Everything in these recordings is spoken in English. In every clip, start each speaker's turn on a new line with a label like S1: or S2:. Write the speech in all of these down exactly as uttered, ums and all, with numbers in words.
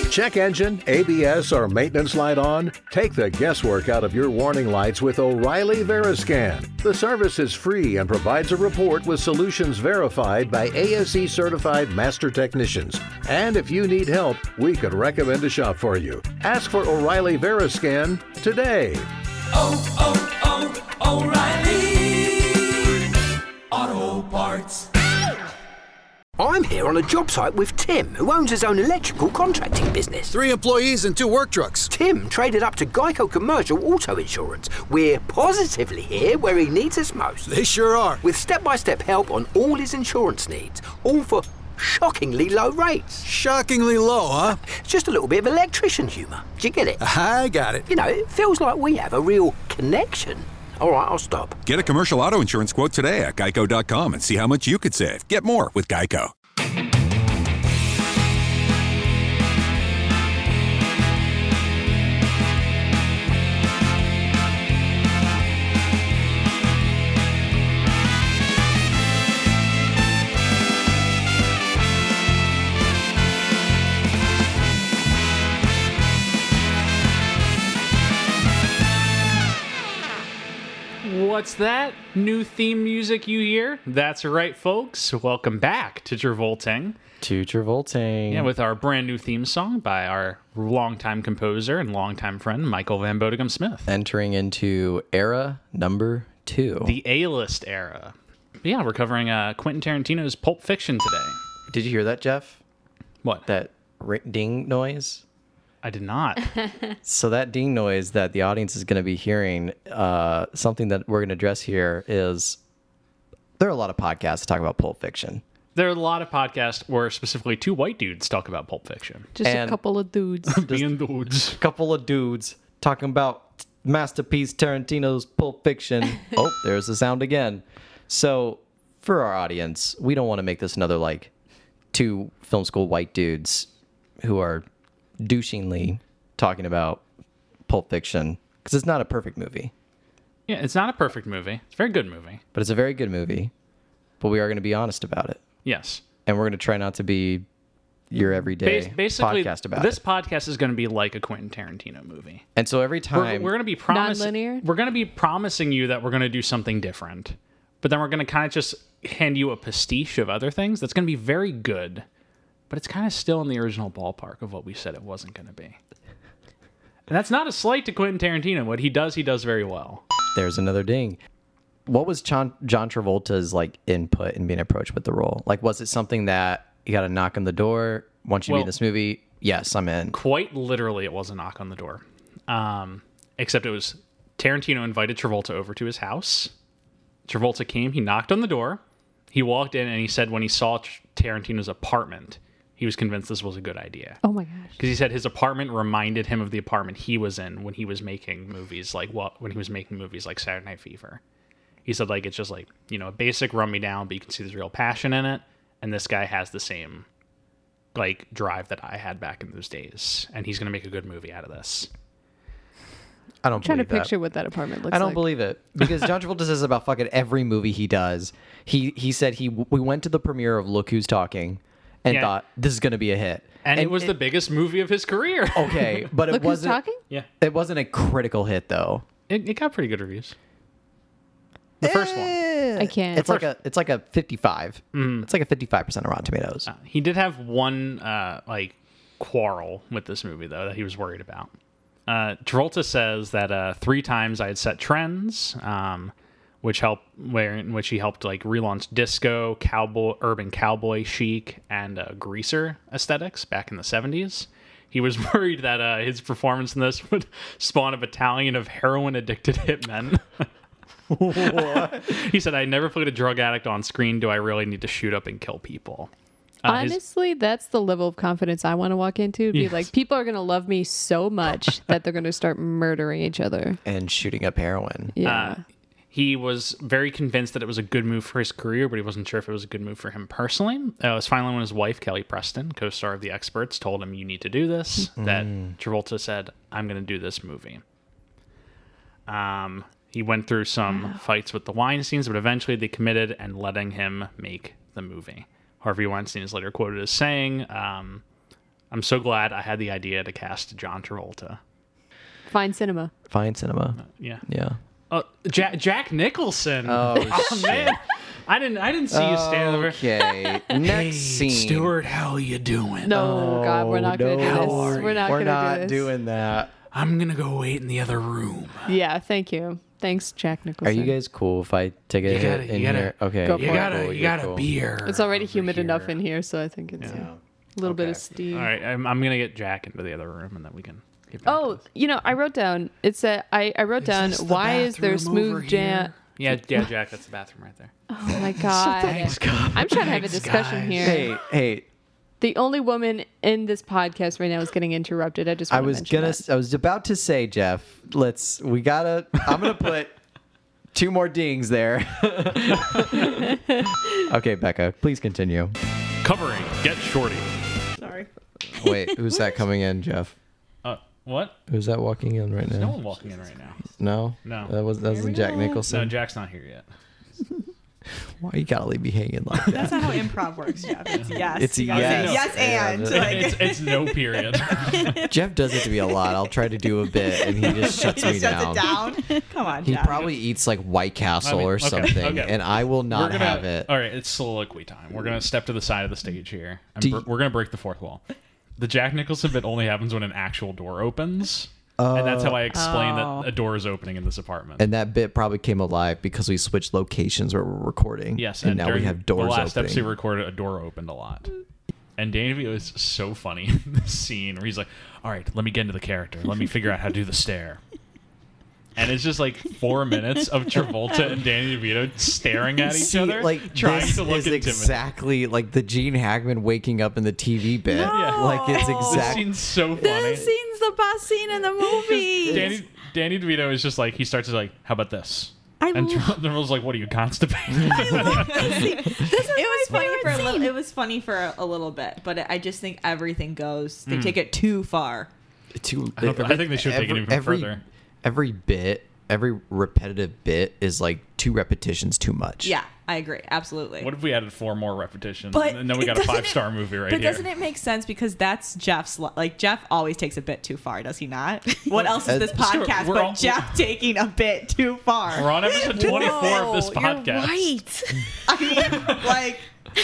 S1: Check engine, A B S, or maintenance light on? Take the guesswork out of your warning lights with O'Reilly Veriscan. The service is free and provides a report with solutions verified by A S E certified master technicians. And if you need help, we could recommend a shop for you. Ask for O'Reilly Veriscan today.
S2: Oh, oh, oh, O'Reilly Auto Parts.
S3: I'm here on a job site with Tim, who owns his own electrical contracting business.
S4: Three employees and two work trucks.
S3: Tim traded up to Geico Commercial Auto Insurance. We're positively here where he needs us most.
S4: They sure are.
S3: With step-by-step help on all his insurance needs, all for shockingly low rates.
S4: Shockingly low, huh?
S3: It's just a little bit of electrician humour. Do you get it?
S4: I got it.
S3: You know, it feels like we have a real connection. All right, I'll stop.
S5: Get a commercial auto insurance quote today at geico dot com and see how much you could save. Get more with Geico.
S6: What's that? New theme music you hear? That's right, folks. Welcome back to Travolting.
S7: To Travolting.
S6: Yeah, with our brand new theme song by our longtime composer and longtime friend, Michael Van Bodegum Smith.
S7: Entering into era number two.
S6: The A-list era. Yeah, we're covering uh, Quentin Tarantino's Pulp Fiction today.
S7: Did you hear that, Jeff?
S6: What?
S7: That ri- ding noise?
S6: I did not.
S7: So that ding noise that the audience is going to be hearing, uh, something that we're going to address here is there are a lot of podcasts that talk about Pulp Fiction.
S6: There are a lot of podcasts where specifically two white dudes talk about Pulp Fiction.
S8: Just
S7: And-
S8: a couple of dudes.
S6: Being dudes.
S7: A couple of dudes talking about masterpiece Tarantino's Pulp Fiction. Oh, there's the sound again. So for our audience, we don't want to make this another like two film school white dudes who are douchingly talking about Pulp Fiction because it's not a perfect movie,
S6: Yeah, it's not a perfect movie. It's a very good movie.
S7: but it's a very good movie. But we are going to be honest about it,
S6: Yes.
S7: and we're going to try not to be your everyday
S6: Bas- basically,
S7: podcast about
S6: this
S7: it.
S6: podcast is going to be like a Quentin Tarantino movie.
S7: And so every
S6: We're,
S7: time
S6: we're going to be promising.
S8: Non-linear?
S6: We're going to be promising you that we're going to do something different, but then we're going to kind of just hand you a pastiche of other things that's going to be very good, but it's kind of still in the original ballpark of what we said it wasn't going to be. And that's not a slight to Quentin Tarantino. What he does, he does very well.
S7: there's another ding. What was John, John Travolta's like input in being approached with the role? Like, was it something that you got to knock on the door? Want you to be
S6: Well-
S7: in this movie? Yes, I'm in.
S6: Quite literally, it was a knock on the door. Um, except it was Tarantino invited Travolta over to his house. Travolta came, he knocked on the door. He walked in and he said when he saw T- Tarantino's apartment, he was convinced this was a good idea.
S8: Oh my gosh.
S6: Because he said his apartment reminded him of the apartment he was in when he was making movies like what when he was making movies like Saturday Night Fever. He said like it's just like, you know, a basic run me down, but you can see there's real passion in it. And this guy has the same like drive that I had back in those days. And he's gonna make a good movie out of this.
S7: I don't
S8: I'm trying to
S7: believe that.
S8: picture what that apartment looks like.
S7: I don't believe it because John Travolta says about fucking every movie he does. He he said he we went to the premiere of Look Who's Talking and
S6: Yeah.
S7: thought this is going to be a hit.
S6: And, it was the biggest movie of his career.
S7: okay, but it
S8: Look Who's
S7: wasn't.
S8: Talking?
S6: Yeah.
S7: It wasn't a critical hit though.
S6: It, it got pretty good reviews. The first one.
S8: I can't.
S7: It's like a it's like a fifty-five. It's like a fifty-five percent of Rotten Tomatoes.
S6: Uh, he did have one uh, like quarrel with this movie though that he was worried about. Uh, Travolta says that uh, three times I had set trends, um, which helped where in which he helped like relaunch disco, cowboy, urban cowboy chic, and uh, greaser aesthetics back in the seventies. He was worried that uh, his performance in this would spawn a battalion of heroin-addicted hitmen. What? He said, "I never played a drug addict on screen. Do I really need to shoot up and kill people?" Uh, his-
S8: Honestly, that's the level of confidence I want to walk into. Be
S6: Yes.
S8: like, people are going to love me so much that they're going to start murdering each other.
S7: And shooting up heroin.
S8: Yeah.
S6: Uh, he was very convinced that it was a good move for his career, but he wasn't sure if it was a good move for him personally. Uh, it was finally when his wife, Kelly Preston, co-star of The Experts, told him, "You need to do this," that Travolta said, "I'm going to do this movie." Um, he went through some fights with the Weinsteins, but eventually they committed and letting him make the movie. Harvey Weinstein is later quoted as saying, um, I'm so glad I had the idea to cast John Travolta.
S8: Fine cinema.
S7: Fine cinema.
S6: Yeah.
S7: Yeah.
S6: Uh, Jack Jack Nicholson.
S7: Oh, shit.
S6: man, I didn't I didn't see you stand over.
S7: Okay. Next scene.
S6: Stuart, how you doing?
S8: No, God, we're not gonna
S7: no.
S8: do
S7: How
S8: this.
S6: are
S8: We're
S6: you?
S8: not
S7: We're
S8: gonna
S7: not
S8: do this.
S7: doing that.
S6: I'm gonna go wait in the other room.
S8: Yeah, thank you. Thanks, Jack
S7: Are
S8: Nicholson.
S7: you guys cool if I take a
S6: You
S7: hit
S6: gotta-
S7: in
S6: you gotta-
S7: here? Okay.
S8: Go for
S6: You
S8: it.
S6: got
S7: cool,
S6: a you
S7: you're
S6: got a
S7: cool.
S6: beer.
S8: It's already
S6: over
S8: humid
S6: here.
S8: enough in here, so I think it's
S7: Yeah.
S8: a little bit
S7: Okay.
S8: of steam.
S6: All right, I'm, I'm gonna get Jack into the other room, and then we can. Get back to
S8: Oh,
S6: this.
S8: you know, I wrote down. It said I, I wrote down.
S6: this the
S8: Why is there
S6: bathroom over
S8: smooth jam?
S6: Yeah, yeah, Jack, that's the bathroom right there.
S8: Oh my God! I'm trying to have a discussion
S6: guys.
S8: here.
S7: Hey, hey.
S8: The only woman in this podcast right now is getting interrupted. I just
S7: I
S8: want to
S7: was
S8: mention
S7: gonna.
S8: that.
S7: I was about to say, Jeff. Let's. We gotta. I'm gonna put two more dings there. Okay, Becca, please continue.
S6: Covering Get Shorty.
S9: Sorry.
S7: Wait, who's that coming in, Jeff?
S6: Uh, what?
S7: Who's that walking in right
S6: There's
S7: now?
S6: no one walking in right now.
S7: No,
S6: No.
S7: that was that wasn't Jack Nicholson.
S6: No, Jack's not here yet.
S7: Why you gotta leave me hanging like that?
S9: That's not how improv works, Jeff. It's yes.
S7: It's a
S9: You gotta say
S7: yes.
S9: yes and.
S7: And.
S9: Like,
S6: it's, it's no period.
S7: Jeff does it to me a lot. I'll try to do a bit, and he just shuts
S9: he
S7: me
S9: just
S7: down.
S9: shuts it down. Come on,
S7: He
S9: Jeff.
S7: probably eats like White Castle
S6: I mean,
S7: or
S6: okay,
S7: something,
S6: okay.
S7: and I will not
S6: We're gonna,
S7: have it.
S6: All right, it's soliloquy time. We're gonna step to the side of the stage here. And
S7: Do
S6: br-
S7: you-
S6: we're gonna break the fourth wall. The Jack Nicholson bit only happens when an actual door opens, and that's how I explain
S9: Oh.
S6: that a door is opening in this apartment.
S7: And that bit probably came alive because we switched locations where we're recording.
S6: Yes,
S7: and,
S6: and
S7: now we
S6: during
S7: have doors
S6: the last
S7: opening.
S6: episode we recorded, a door opened a lot. And Danny DeVito is so funny in this scene where he's like, "All right, let me get into the character. Let me figure out how to do the stare." And it's just like four minutes of Travolta and Danny DeVito staring at each
S7: See,
S6: other,
S7: like
S6: trying
S7: this
S6: to look
S7: is
S6: intimidating.
S7: exactly like the Gene Hackman waking up in the T V bit.
S6: Yeah.
S7: Like it's
S6: This
S7: exactly.
S6: scene's so funny.
S9: This scene's the best scene in the movie.
S6: Danny Danny DeVito is just like he starts to like, "How about this?"
S9: I
S6: And
S9: love-
S6: Travolta's like, "What are you, constipated?"
S9: This is it was funny
S10: favorite
S9: for a little,
S10: scene.
S9: it was funny for a, a little bit, but it, I just think everything goes.
S6: Hmm.
S9: They take it too far.
S7: Too,
S6: I don't think- I think they should take it even
S7: every,
S6: further.
S7: Every bit, every repetitive bit is like two repetitions too much.
S9: Yeah, I agree. Absolutely.
S6: What if we added four more repetitions,
S9: But
S6: and then we got a
S9: doesn't
S6: five star
S9: it-
S6: movie right
S9: but
S6: here?
S9: doesn't it make sense because that's Jeff's li- like Jeff always takes a bit too far, does he not? What else is this
S7: Uh,
S6: Stuart,
S9: podcast
S6: we're
S9: but
S6: all-
S9: Jeff taking a bit too far?
S6: We're on episode twenty-four of this
S10: Whoa,
S6: podcast.
S10: You're right.
S9: I mean, like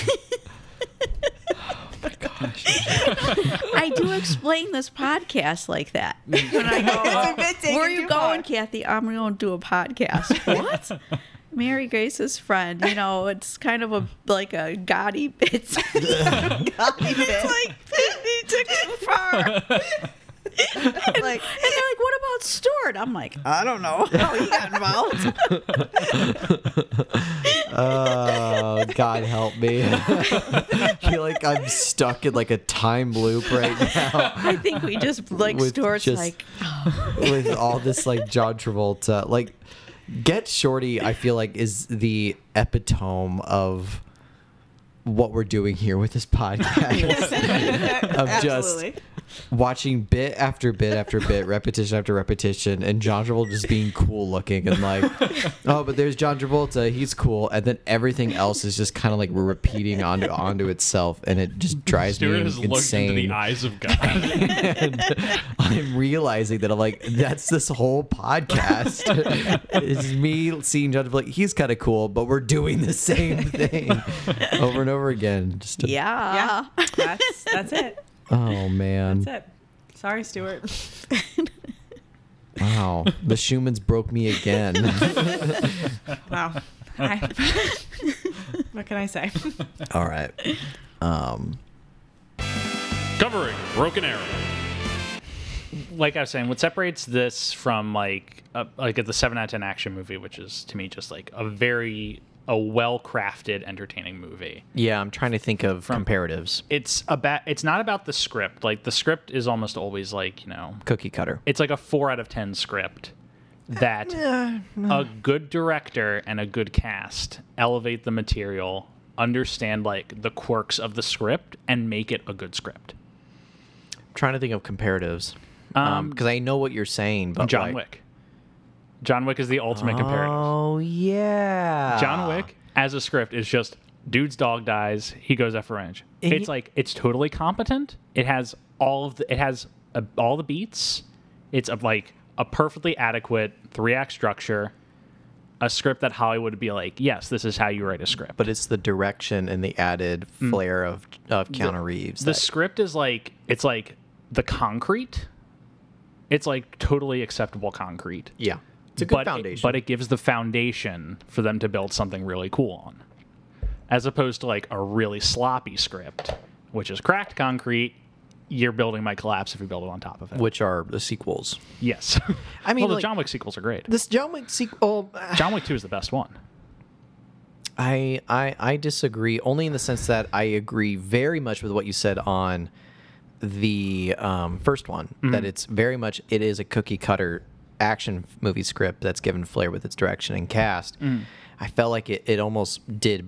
S10: I do explain this podcast like that. When I go,
S9: It's a bit taken
S10: where are you
S9: too
S10: going,
S9: far."
S10: Kathy? I'm going to do a podcast. What? Mary Grace's friend. You know, it's kind of a like a gaudy bit. It's like he took too far. and,
S9: like
S10: and they're like, "What about Stuart?" I'm like, "I don't know how he got involved."
S7: Oh, God help me. I feel like I'm stuck in like a time loop right now
S10: I think we just like
S7: With
S10: Stuart's
S7: just-
S10: like,
S7: with all this like John Travolta. Like, Get Shorty, I feel like is the epitome of what we're doing here with this podcast. Of just
S9: absolutely.
S7: watching bit after bit after bit, repetition after repetition, and John Travolta just being cool looking and like, oh, but there's John Travolta, he's cool, and then everything else is just kind of like repeating onto onto itself, and it just drives
S6: Stuart
S7: me
S6: has looked
S7: insane.
S6: into the eyes of God.
S7: And I'm realizing that I'm like, that's this whole podcast. It's me seeing John Travolta, he's kind of cool, but we're doing the same thing over and over again. Just to,
S10: yeah.
S9: Yeah, that's that's it.
S7: Oh man.
S9: That's it. Sorry, Stuart.
S7: Wow. The Schumans broke me again.
S9: Wow. I, what can I say?
S7: All right. Um
S6: Covering Broken Arrow. Like I was saying, what separates this from like a, like a, the seven out of ten action movie, which is to me just like a very a well crafted, entertaining movie.
S7: Yeah, I'm trying to think of comparatives.
S6: It's about it's not about the script. Like the script is almost always like, you know,
S7: Cookie cutter.
S6: it's like a four out of ten script that a good director and a good cast elevate the material, understand like the quirks of the script, and make it a good script.
S7: I'm trying to think of comparatives.
S6: Um,
S7: Um, because I know what you're saying, but
S6: John
S7: like,
S6: Wick. John Wick is the ultimate comparative.
S7: Oh yeah.
S6: John Wick as a script is just dude's dog dies, he goes after revenge.
S7: And
S6: It's
S7: y-
S6: like it's totally competent. It has all of the, it has a, all the beats. It's of like a perfectly adequate three act structure, a script that Hollywood would be like, yes, this is how you write a script.
S7: But it's the direction and the added flair of of Keanu Reeves.
S6: The
S7: that-
S6: script is like it's like the concrete. It's like totally acceptable concrete.
S7: yeah, it's a good
S6: but
S7: foundation.
S6: It, but it gives the foundation for them to build something really cool on, as opposed to like a really sloppy script, which is cracked concrete. Your building might collapse if you build it on top of it.
S7: which are the sequels.
S6: Yes,
S7: I mean,
S6: well, the
S7: like-
S6: John Wick sequels are great.
S7: This John Wick sequel.
S6: John Wick two is the best one.
S7: I, I I disagree only in the sense that I agree very much with what you said on the um, first one,
S6: Mm-hmm.
S7: that it's very much it is a cookie cutter action movie script that's given flair with its direction and cast.
S6: Mm.
S7: I felt like it, it almost did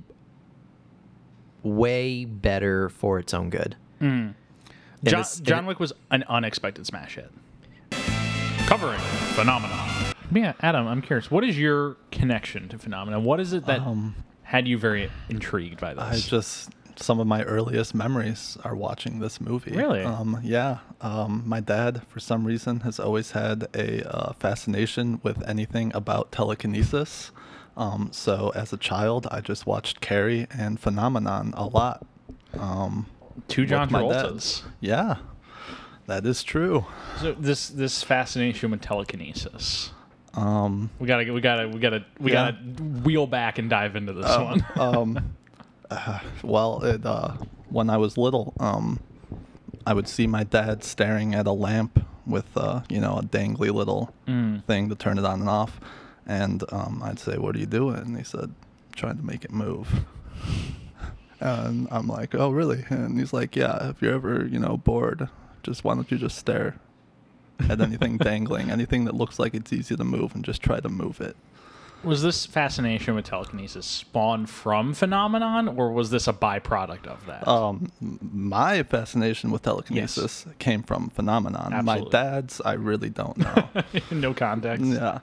S7: way better for its own good.
S6: Mm.
S7: And
S6: John,
S7: it's- and
S6: John
S7: it-
S6: Wick was an unexpected smash hit. Covering Phenomenon. Yeah, Adam, I'm curious. What is your connection to Phenomenon? What is it that had you very intrigued by this?
S11: I just some of my earliest memories are watching this movie.
S6: Really?
S11: Um, yeah. Um, my dad, for some reason, has always had a uh, fascination with anything about telekinesis. Um, so as a child, I just watched Carrie and Phenomenon a lot. Um,
S6: Two
S11: with
S6: John
S11: my dad.
S6: Travoltas.
S11: Yeah, that is true.
S6: So this this fascination with telekinesis.
S11: Um,
S6: We gotta we gotta we gotta we
S11: Yeah.
S6: gotta wheel back and dive into this
S11: um,
S6: one.
S11: um, uh, well, it, uh, when I was little, um, I would see my dad staring at a lamp with, uh, you know, a dangly little
S6: Mm.
S11: thing to turn it on and off, and um, I'd say, "What are you doing?" And he said, "Trying to make it move." And I'm like, "Oh, really?" And he's like, "Yeah. If you're ever, you know, bored, just why don't you just stare at anything dangling, anything that looks like it's easy to move, and just try to move it."
S6: Was this fascination with telekinesis spawned from Phenomenon, or was this a byproduct of that?
S11: Um, m- my fascination with telekinesis came from Phenomenon.
S6: Absolutely.
S11: My dad's, I really don't know.
S6: No context.
S11: Yeah.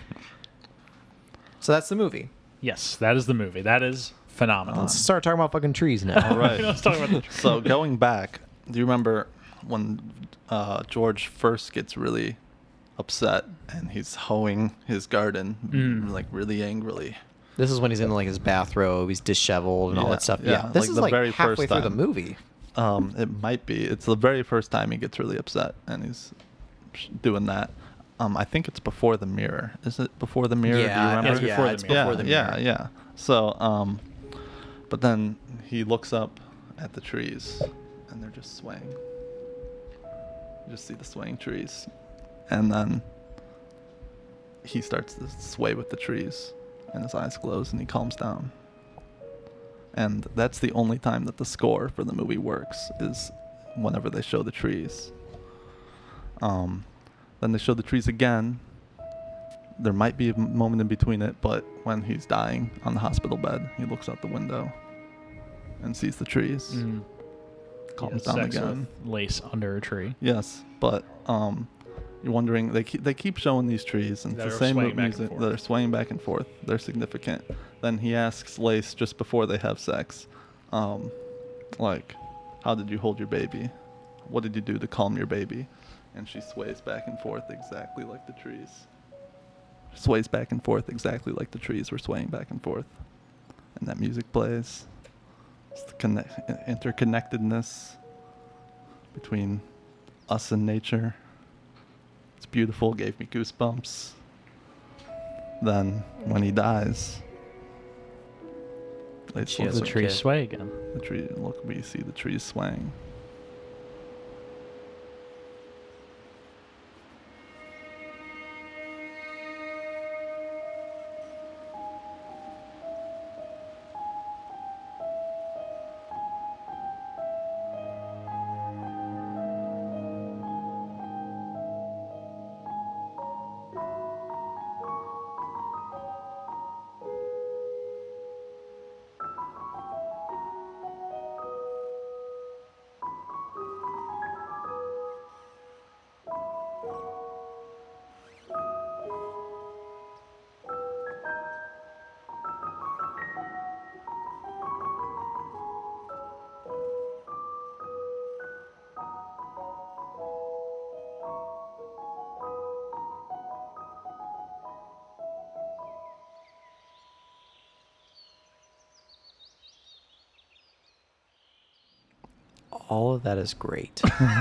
S7: So that's the movie.
S6: Yes, that is the movie. That is Phenomenon.
S7: Let's start talking about fucking trees now.
S11: All right.
S6: Let's talk about the
S11: So going back, do you remember when uh, George first gets really upset and he's hoeing his garden,
S6: Mm.
S11: like really angrily?
S7: This is when he's in like his bathrobe, he's disheveled and all
S11: Yeah,
S7: that stuff.
S11: yeah,
S7: Yeah, this
S11: like
S7: is
S11: the
S7: like
S11: very
S7: halfway
S11: first
S7: through the
S11: time.
S7: movie.
S11: Um, it might be. It's the very first time he gets really upset and he's doing that. Um, I think it's before the mirror. Is it before the mirror? Do you
S7: Yeah,
S11: remember?
S6: it's before
S7: yeah,
S6: the
S7: it's
S6: mirror.
S11: yeah,
S7: before the
S11: yeah,
S7: mirror.
S11: yeah. So, um, but then he looks up at the trees, and they're just swaying. You just see the swaying trees, and then he starts to sway with the trees, and his eyes close, and he calms down. And that's the only time that the score for the movie works, is whenever they show the trees. Um, then they show the trees again. There might be a m- moment in between it, but when he's dying on the hospital bed, he looks out the window and sees the trees.
S6: Mm.
S11: Calms
S6: Yeah,
S11: down
S6: sex
S11: again.
S6: with lace under a tree.
S11: Yes, but um, you're wondering. They keep they keep showing these trees, and
S6: That
S11: it's
S6: are
S11: the same
S6: swaying back and
S11: music.
S6: forth.
S11: They're swaying back and forth. They're significant. Then he asks Lace just before they have sex, um, like, "How did you hold your baby? What did you do to calm your baby?" And she sways back and forth exactly like the trees. Sways back and forth exactly like the trees were swaying back and forth. And that music plays. It's the connect- interconnectedness between us and nature. It's beautiful, gave me goosebumps. Then, when he dies, Lace
S7: She
S11: looks
S7: has
S6: The
S7: a
S11: up-
S6: trees
S7: kid.
S6: sway again.
S11: the tree. Look, we see the trees swaying.
S7: All of that is great.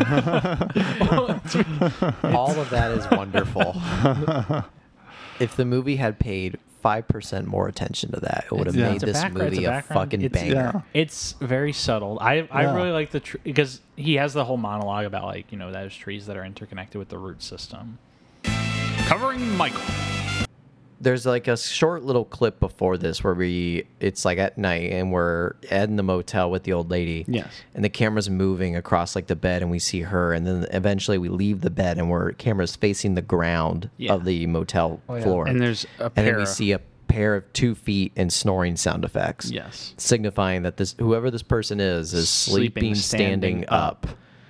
S7: All of that is wonderful. If the movie had paid five percent more attention to that, it would have
S11: Yeah.
S7: made
S6: It's a
S7: this
S6: background- it's
S7: movie
S6: a
S7: a,
S6: background.
S7: fucking
S6: It's-
S7: banger.
S11: Yeah.
S6: It's very subtle. I I
S11: Yeah.
S6: really like the tr- because he has the whole monologue about like you know there's trees that are interconnected with the root system. Covering Michael.
S7: There's like a short little clip before this where we it's like at night and we're in the motel with the old lady.
S6: Yes.
S7: And the camera's moving across like the bed and we see her, and then eventually we leave the bed and we're camera's facing the ground
S6: Yeah.
S7: of the motel
S12: Oh, yeah.
S7: floor.
S6: And there's a
S7: and
S6: pair
S7: then we
S6: of-
S7: see a pair of two feet and snoring sound effects.
S6: Yes.
S7: Signifying that this whoever this person is is sleeping,
S6: Sleeping,
S7: standing,
S6: standing
S7: up.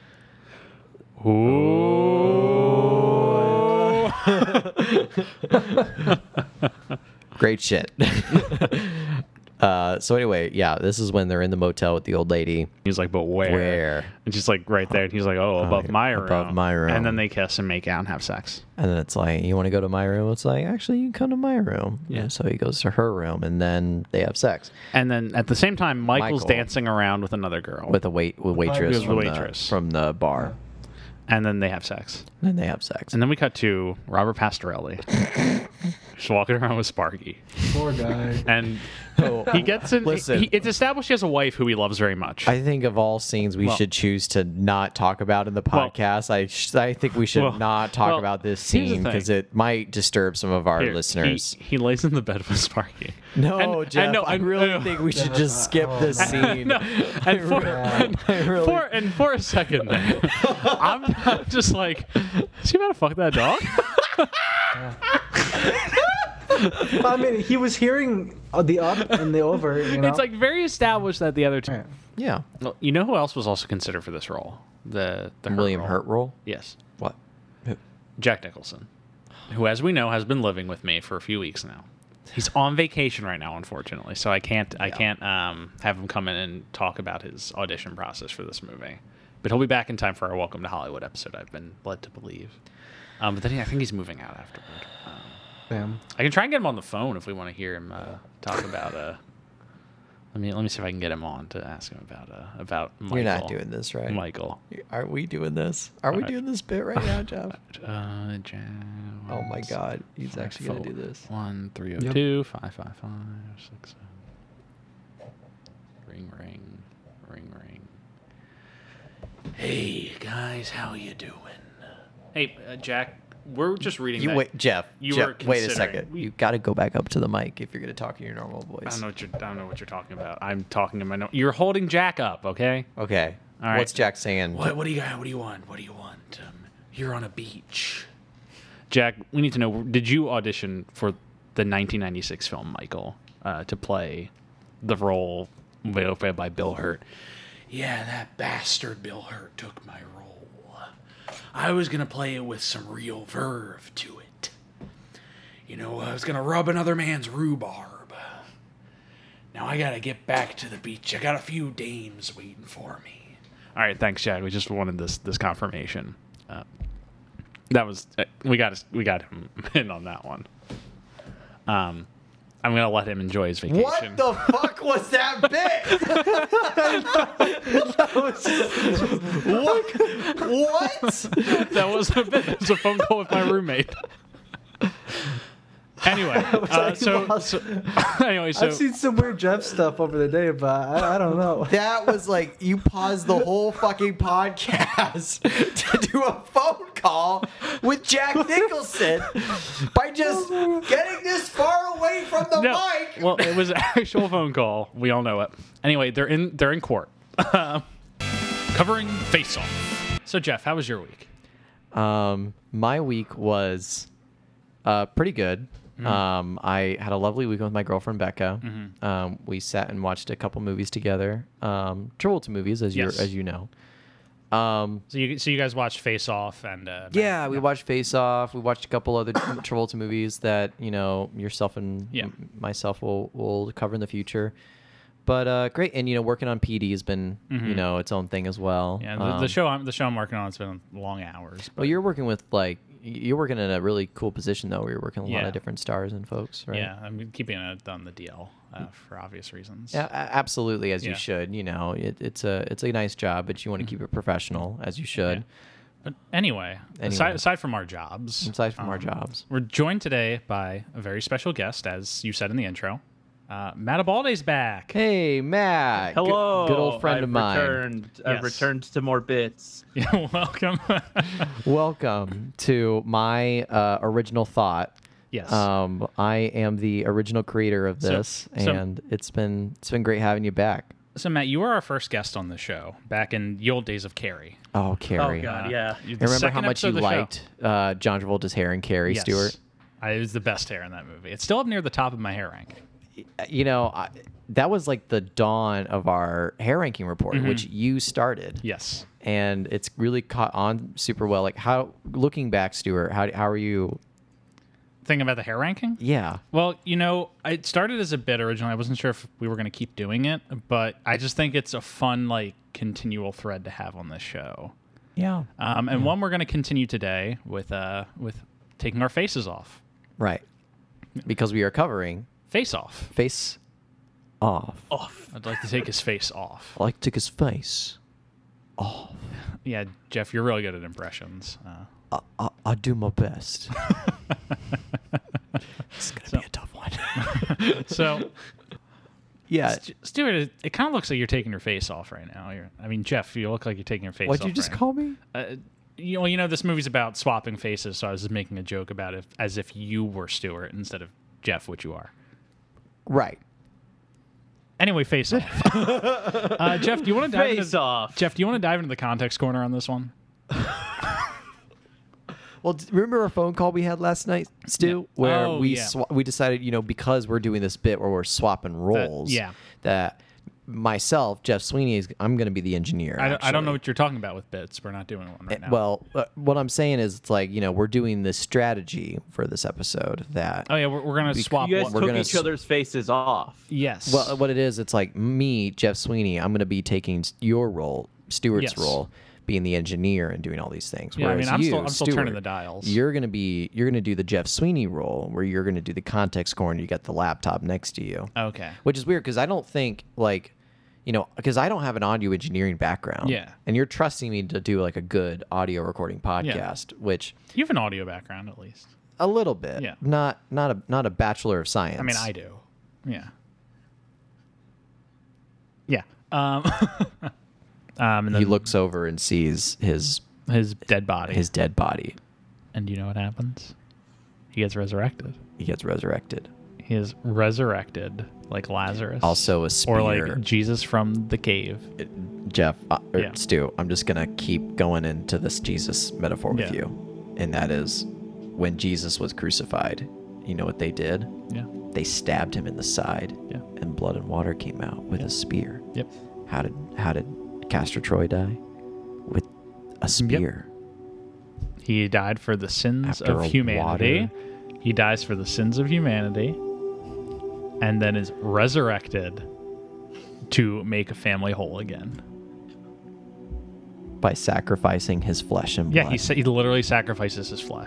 S7: Great shit. uh, so anyway, yeah, this is when they're in the motel with the old lady.
S6: He's like, but where?
S7: Where?
S6: And she's like right there. And he's like, oh, above my room.
S7: above my room.
S6: And then they kiss and make out and have sex.
S7: And then it's like, you want to go to my room? It's like, actually, you can come to my room.
S6: Yeah.
S7: And so he goes to her room, and then they have sex
S6: And then at the same time, Michael's
S7: Michael.
S6: dancing around with another girl.
S7: with a wait with waitress,
S6: With a
S7: from,
S6: waitress.
S7: The, from the bar.
S6: and then they have sex.
S7: And then they have sex.
S6: And then we cut to Robert Pastorelli. Just walking around with Sparky.
S12: Poor guy.
S6: And
S7: Oh,
S6: he gets in.
S7: listen.
S6: He, it's established he has a wife who he loves very much.
S7: I think of all scenes we
S6: Well-
S7: should choose to not talk about in the
S6: Well-
S7: podcast. I sh- I think we should
S6: Well-
S7: not talk
S6: well,
S7: about this
S6: here's the
S7: scene because
S6: thing.
S7: it might disturb some of our
S6: Here,
S7: listeners.
S6: He, he lays in the bed with Sparky.
S7: No,
S6: And- and
S7: Jeff.
S6: no,
S7: I
S6: and-
S7: really
S6: no.
S7: think we should just skip this scene.
S6: No, and for, and
S7: really-
S6: for and for a second there, I'm, I'm just like, is he about to fuck that dog?
S12: I mean, he was hearing uh, the up and the over. You know?
S6: It's like very established that the other two.
S12: Right.
S7: Yeah.
S6: Well, you know who else was also considered for this role? The the Hurt
S7: William
S6: role.
S7: Hurt role?
S6: Yes,
S7: What?
S6: Jack Nicholson, who, as we know, has been living with me for a few weeks now. He's on vacation right now, unfortunately, so I can't I can't um, have him come in and talk about his audition process for this movie. But he'll be back in time for our Welcome to Hollywood episode, I've been led to believe. Um, but then he, I think he's moving out afterward. Um,
S12: Damn.
S6: I can try and get him on the phone if we want to hear him uh, talk about. Uh, let me let me see if I can get him on to ask him about uh, about Michael.
S7: You're not doing this, right?
S6: Michael.
S7: Are we doing this? Are we
S6: Alright.
S7: doing this bit right now, Jeff?
S6: Uh, Jan,
S7: Oh my God, he's
S6: five,
S7: actually gonna
S6: four,
S7: do this.
S6: One three oh two five five five six seven. Ring ring, ring ring. Hey guys, how you doing? Hey uh, Jack, we're just reading.
S7: You
S6: back.
S7: wait, Jeff.
S6: You
S7: Jeff,
S6: were
S7: wait a
S6: considering-
S7: second.
S6: we-
S7: You got to go back up to the mic if you're gonna talk in your normal voice.
S6: I don't know what you're. I don't know what you're talking about. I'm talking to my. No, you're holding Jack up, okay?
S7: Okay.
S6: All right.
S7: What's Jack saying?
S6: What, what do you got? What do you want? What do you want? Um, you're on a beach. Jack, we need to know. Did you audition for the nineteen ninety-six film Michael uh, to play the role played by Bill Hurt? Yeah, that bastard Bill Hurt took my role. I was gonna play it with some real verve to it. You know, I was gonna rub another man's rhubarb. Now I gotta get back to the beach. I got a few dames waiting for me. All right, thanks, Chad. We just wanted this this confirmation. Uh, that was uh, we got we got him in on that one. Um, I'm gonna let him enjoy his vacation.
S7: What the fuck was that bit? That was just- what? What?
S6: That wasn't a bit. That was a phone call with my roommate. Anyway, uh, so, so anyway, so
S12: I've seen some weird Jeff stuff over the day, but I, I don't know.
S7: That was like you paused the whole fucking podcast to do a phone call with Jack Nicholson by just getting this far away from the
S6: no,
S7: mic.
S6: well, it was an actual phone call. We all know it. Anyway, they're in they're in court, covering Face Off. So Jeff, how was your week?
S7: Um, my week was uh, pretty good.
S6: Mm-hmm.
S7: Um, I had a lovely weekend with my girlfriend Becca.
S6: Mm-hmm.
S7: Um, we sat and watched a couple movies together. Um, Travolta movies, as
S6: Yes.
S7: you as you know. Um,
S6: So you so you guys watched Face Off and uh,
S7: yeah, we watched Face Off. We watched a couple other Travolta movies that you know yourself and
S6: Yeah.
S7: m- myself will will cover in the future. But uh, great, and you know, working on P D has been you know its own thing as well.
S6: Yeah, the,
S7: Um,
S6: the show I'm the show I'm working on has been long hours. But
S7: Well, you're working with like you're working in a really cool position though, where you're working with a lot
S6: Yeah.
S7: of different stars and folks, right?
S6: Yeah, I'm keeping it on the D L uh, for obvious reasons.
S7: Yeah, a- absolutely, as
S6: Yeah.
S7: you should. You know, it, it's a it's a nice job, but you want to keep it professional, as you should.
S6: But anyway,
S7: Anyway.
S6: Aside, aside from our jobs,
S7: Aside from our jobs.
S6: we're joined today by a very special guest, as you said in the intro. Uh, Matt Abalde's back.
S7: Hey, Matt. Good-
S13: Hello.
S7: Good, old friend
S13: I've
S7: of mine.
S13: Returned, I've
S6: Yes.
S13: returned to more bits.
S6: Yeah, welcome.
S7: Welcome to my uh, original thought.
S6: Yes.
S7: Um, I am the original creator of
S6: So-
S7: this,
S6: so-
S7: and it's been it's been great having you back.
S6: So, Matt, you were our first guest on the show back in the old days of Carrie.
S7: Oh, Carrie.
S13: Oh, God, yeah.
S6: You-
S7: I
S6: the
S7: remember how
S6: second
S7: much
S6: episode
S7: you
S6: of the show.
S7: liked uh, John Travolta's hair and Carrie,
S6: Yes.
S7: Stewart.
S6: I, it was the best hair in that movie. It's still up near the top of my hair ranking.
S7: You know, I, that was like the dawn of our hair ranking report,
S6: Mhm.
S7: which you started.
S6: Yes.
S7: And it's really caught on super well. Like, how, looking back, Stewart, how, how are you?
S6: Thinking about the hair ranking?
S7: Yeah.
S6: Well, you know, it started as a bit originally. I wasn't sure if we were going to keep doing it, but I just think it's a fun, like, continual thread to have on this show.
S7: Yeah.
S6: Um, and one we're going to continue today with uh, with taking our faces off.
S7: Right. Because we are covering
S6: Face Off.
S7: Face Off.
S13: Off.
S6: I'd like to take his face off.
S7: I like to take his face off.
S6: Yeah, Jeff, you're really good at impressions. Uh,
S7: I, I, I do my best. It's going to
S6: So-
S7: be a tough one.
S6: so,
S7: Yeah.
S6: St- Stuart, it, it kind of looks like you're taking your face off right now. You're, I mean, Jeff, you look like you're taking your face
S7: What'd
S6: off.
S7: you just
S6: right
S7: call me?
S6: now. Uh, you know, you know, this movie's about swapping faces, so I was just making a joke about it as if you were Stuart instead of Jeff, which you are.
S7: Right.
S6: Anyway, face off. uh, Jeff, do you want to dive
S13: Face
S6: into,
S13: off.
S6: Jeff, do you want to dive into the context corner on this one?
S7: Well, d- remember our phone call we had last night, Stu, where
S6: Oh,
S7: we
S6: yeah.
S7: swa- we decided, you know, because we're doing this bit where we're swapping roles,
S6: yeah.
S7: that myself, Jeff Sweeney, is I'm going to be the engineer.
S6: I don't, I don't know
S7: actually.
S6: what you're talking about with bits. We're not doing one right
S7: Eh,
S6: now.
S7: Well, uh, what I'm saying is, it's like, you know, we're doing this strategy for this episode that.
S6: oh yeah, we're, we're gonna
S7: we-
S6: swap.
S13: You guys
S6: one-
S7: We're
S13: took
S7: gonna
S13: each
S7: s-
S13: other's faces off.
S6: Yes.
S7: Well, what it is, it's like me, Jeff Sweeney. I'm going to be taking s- your role, Stewart's
S6: Yes.
S7: role, being the engineer and doing all these things.
S6: Yeah, I mean,
S7: Whereas
S6: I'm
S7: you,
S6: still- I'm still turning
S7: Stewart,
S6: the dials.
S7: You're going to be, you're going to do the Jeff Sweeney role, where you're going to do the context corner. You got the laptop next to you.
S6: okay.
S7: Which is weird because I don't think like, you know, because I don't have an audio engineering background.
S6: Yeah.
S7: And you're trusting me to do like a good audio recording podcast, which
S6: You have an audio background at least.
S7: a little bit.
S6: Yeah.
S7: Not not a not a bachelor of science.
S6: I mean, I do. Yeah. Yeah. Um, um, and then
S7: He looks over and sees his
S6: his dead body.
S7: his dead body.
S6: and do you know what happens? He gets resurrected.
S7: He gets resurrected.
S6: He is resurrected like Lazarus.
S7: Also a spear.
S6: Or like Jesus from the cave.
S7: Jeff, uh, or
S6: Yeah.
S7: Stu, I'm just gonna keep going into this Jesus metaphor with
S6: Yeah.
S7: you, and that is when Jesus was crucified. You know what they did?
S6: Yeah.
S7: They stabbed him in the side,
S6: Yeah.
S7: and blood and water came out with a spear.
S6: Yep.
S7: How did how did Castor Troy die? With a spear.
S6: He died for the sins
S7: After
S6: of
S7: a
S6: humanity.
S7: water.
S6: He dies for the sins of humanity. And then is resurrected to make a family whole again.
S7: By sacrificing his flesh and blood.
S6: Yeah, he, sa- he literally sacrifices his flesh.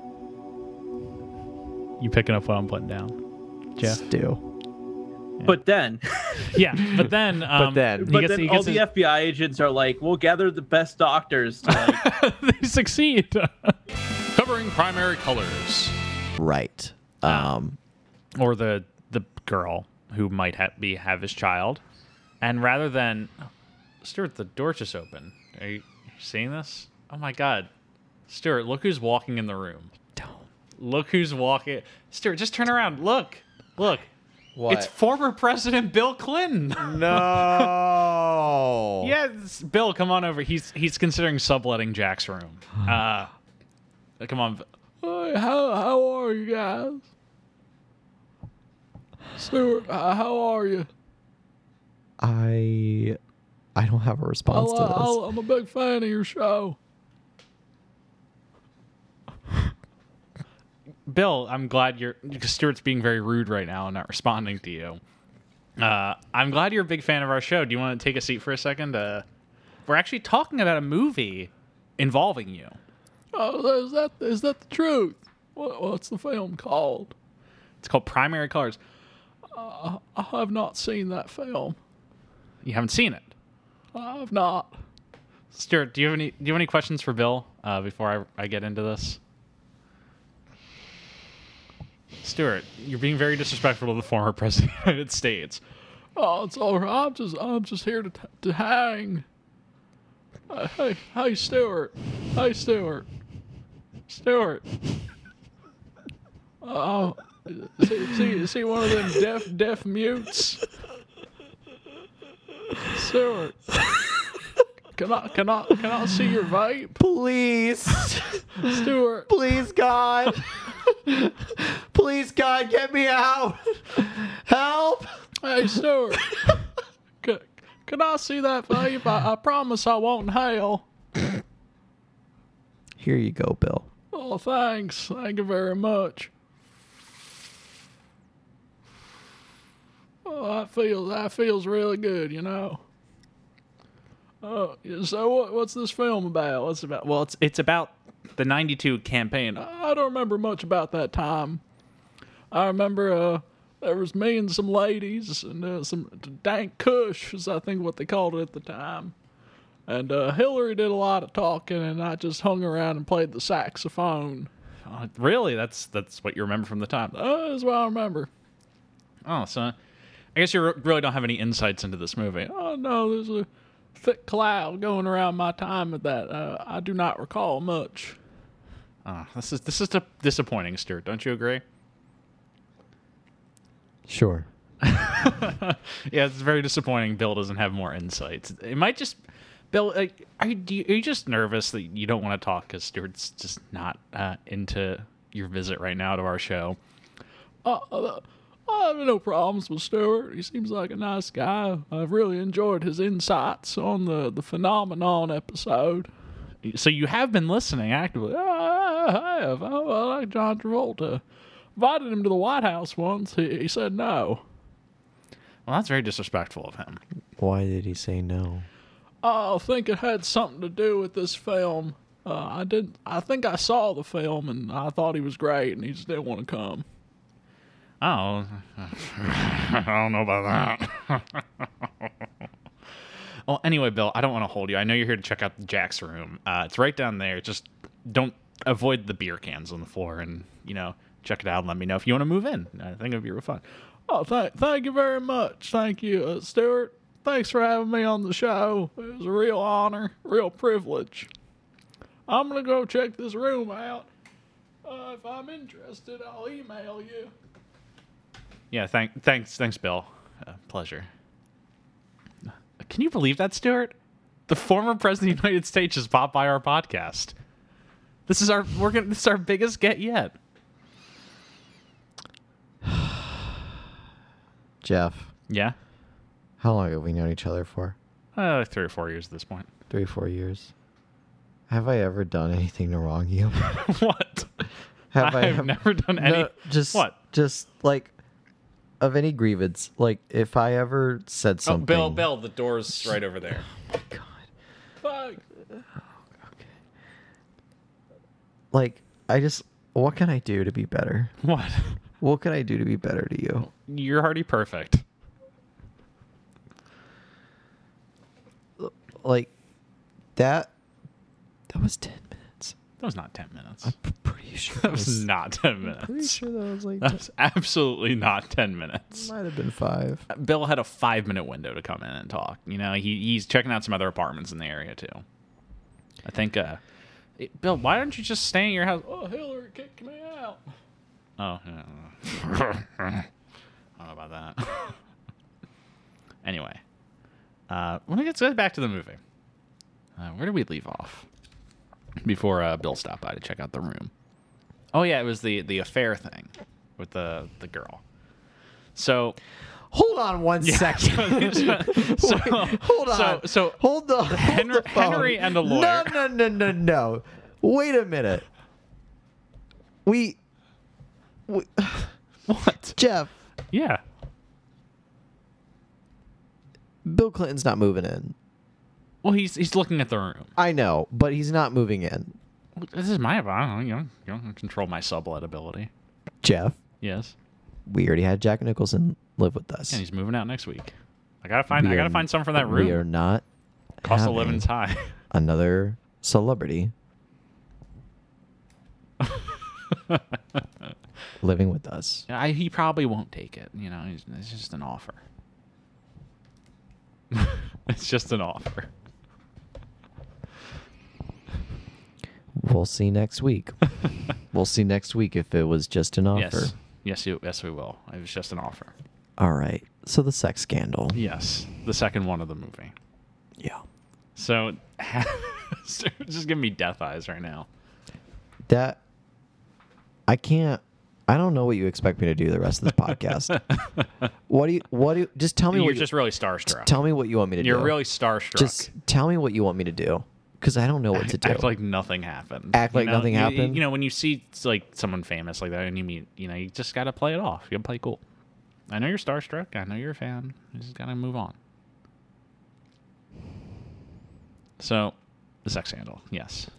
S6: You picking up what I'm putting down, Jeff?
S7: Stu.
S13: But then,
S6: Yeah, but then, um,
S7: then-
S6: he
S13: but
S6: gets,
S13: then
S6: he
S13: all
S6: gets
S13: the
S6: his-
S13: F B I agents are like, "We'll gather the best doctors to like."
S6: they succeed. Covering primary colors,
S7: Right. Um,
S6: or the the girl who might ha- be have his child, and rather than Stuart, the door just opened. Are you seeing this? Oh my God, Stuart! Look who's walking in the room.
S7: Don't.
S6: Look who's walking. Stuart, just turn around. Look, look.
S7: What?
S6: It's former President Bill Clinton.
S7: No.
S6: Yes, Bill, come on over. He's he's considering subletting Jack's room. Uh, come on.
S14: Hey, how how are you guys? Stuart, uh, how are you?
S7: I I don't have a response
S14: Oh,
S7: to this.
S14: I, I'm a big fan of your show.
S6: Bill, I'm glad you're because Stuart's being very rude right now and not responding to you. Uh, I'm glad you're a big fan of our show. Do you want to take a seat for a second? Uh, we're actually talking about a movie involving you.
S14: Oh, is that is that the truth? What, what's the film called?
S6: It's called Primary Colors.
S14: Uh, I have not seen that film.
S6: You haven't seen it?
S14: I've not.
S6: Stuart, do you have any do you have any questions for Bill uh, before I, I get into this? Stuart, you're being very disrespectful to the former president of the United States.
S14: Oh, it's all right. I'm just I'm just here to to hang. Uh, hey, hey, Stuart. Hey, Stuart. Stuart. Oh, see, see, see one of them deaf deaf mutes. Stuart. Can I can I can I see your vape?
S7: Please.
S14: Stuart.
S7: Please, God. Please, God, get me out. Help.
S14: Hey, Stuart. can, can I see that vape? I, I promise I won't inhale.
S7: Here you go, Bill.
S14: Oh, thanks. Thank you very much. Oh, that feels that feels really good, you know. Oh, so what, what's this film about? What's it about?
S6: Well, it's it's about the ninety-two campaign.
S14: I don't remember much about that time. I remember uh, there was me and some ladies and uh, some dank kush, is I think what they called it at the time. And uh, Hillary did a lot of talking, and I just hung around and played the saxophone.
S6: Uh, really? That's that's what you remember from the time?
S14: Uh, that's what I remember.
S6: Oh, so I guess you really don't have any insights into this movie.
S14: Oh, no, there's a thick cloud going around my time at that. Uh, I do not recall much.
S6: Oh, this is this is a disappointing, Stuart. Don't you agree?
S7: Sure.
S6: Yeah, it's very disappointing. Bill doesn't have more insights. It might just, Bill. Like, are you do you, are you just nervous that you don't want to talk because Stuart's just not uh, into your visit right now to our show?
S14: Uh, uh, I have no problems with Stuart. He seems like a nice guy. I've really enjoyed his insights on the, the phenomenon episode.
S6: So you have been listening actively.
S14: Uh, I have. I, I like John Travolta. Invited him to the White House once. He, he said no.
S6: Well, that's very disrespectful of him.
S7: Why did he say no?
S14: I think it had something to do with this film. Uh, I didn't. I think I saw the film and I thought he was great, and he just didn't want to come.
S6: Oh, I don't know about that. Well, anyway, Bill, I don't want to hold you. I know you're here to check out Jack's room. Uh, it's right down there. Just don't avoid the beer cans on the floor, and you know, check it out and let me know if you want to move in. I think it'd be real fun.
S14: Oh, th- thank you very much. Thank you, uh, Stuart. Thanks for having me on the show. It was a real honor, real privilege. I'm gonna go check this room out. Uh, if I'm interested, I'll email you.
S6: Yeah, thank, thanks, thanks, Bill. Uh, pleasure. Can you believe that, Stuart? The former president of the United States just popped by our podcast. This is our we're gonna this is our biggest get yet.
S7: Jeff.
S6: Yeah.
S7: How long have we known each other for?
S6: Uh, three or four years at this point.
S7: Three, four years. Have I ever done anything to wrong you?
S6: What?
S7: Have I
S6: I've
S7: ever,
S6: never done any.
S7: No, just
S6: what?
S7: Just like of any grievance. Like if I ever said something.
S6: Oh, Bill, Bill, the door's right over there.
S7: Oh my God.
S14: Fuck.
S7: Okay. Like I just, what can I do to be better?
S6: What?
S7: What can I do to be better to you?
S6: You're already perfect.
S7: Like that. That was ten minutes.
S6: That was not ten minutes.
S7: I'm pretty sure
S6: that was not ten minutes.
S7: I'm pretty sure that was like.
S6: That was absolutely not ten minutes.
S7: Might have been five.
S6: Bill had a five minute window to come in and talk. You know, he he's checking out some other apartments in the area too. I think. uh it, Bill, why don't you just stay in your house?
S14: Oh, Hillary kicked me out.
S6: Oh, yeah. I don't know about that. Anyway, uh, when we get back to the movie, uh, where did we leave off before uh, Bill stopped by to check out the room? Oh yeah, it was the the affair thing with the the girl. So,
S7: hold on one
S6: yeah,
S7: second.
S6: so,
S7: Wait, hold on.
S6: So, so
S7: hold the
S6: Henry,
S7: hold the phone.
S6: Henry and a lawyer.
S7: No, no, no, no, no. Wait a minute. We. we
S6: what?
S7: Jeff.
S6: Yeah.
S7: Bill Clinton's not moving in.
S6: Well, he's he's looking at the room.
S7: I know, but he's not moving in.
S6: This is my I don't know, you know, you don't control my sublet ability.
S7: Jeff,
S6: Yes.
S7: we already had Jack Nicholson live with us.
S6: And he's moving out next week. I gotta find.
S7: We
S6: I gotta
S7: are-
S6: find some from that room.
S7: We are not
S6: Cost of
S7: having
S6: living's high.
S7: Another celebrity living with us.
S6: I, he probably won't take it. You know, he's, it's just an offer. It's just an offer.
S7: We'll see next week. We'll see next week if it was just an offer.
S6: Yes. Yes, you, yes, we will. It was just an offer.
S7: All right. So the sex scandal.
S6: Yes, the second one of the movie.
S7: Yeah.
S6: So, just give me death eyes right now.
S7: That I can't. I don't know what you expect me to do the rest of this podcast. What do you? What do you? Just tell me.
S6: You're
S7: what you,
S6: just really starstruck.
S7: Tell me what you want me to
S6: You're
S7: do.
S6: really starstruck.
S7: Just tell me what you want me to do, because I don't know what to do.
S6: Act like nothing happened.
S7: Act
S6: You
S7: like
S6: know?
S7: nothing
S6: You-
S7: happened?
S6: You know, when you see like someone famous like that, and you meet, you know, you just gotta play it off. You gotta play cool. I know you're starstruck. I know you're a fan. You just gotta move on. So, the sex scandal, yes.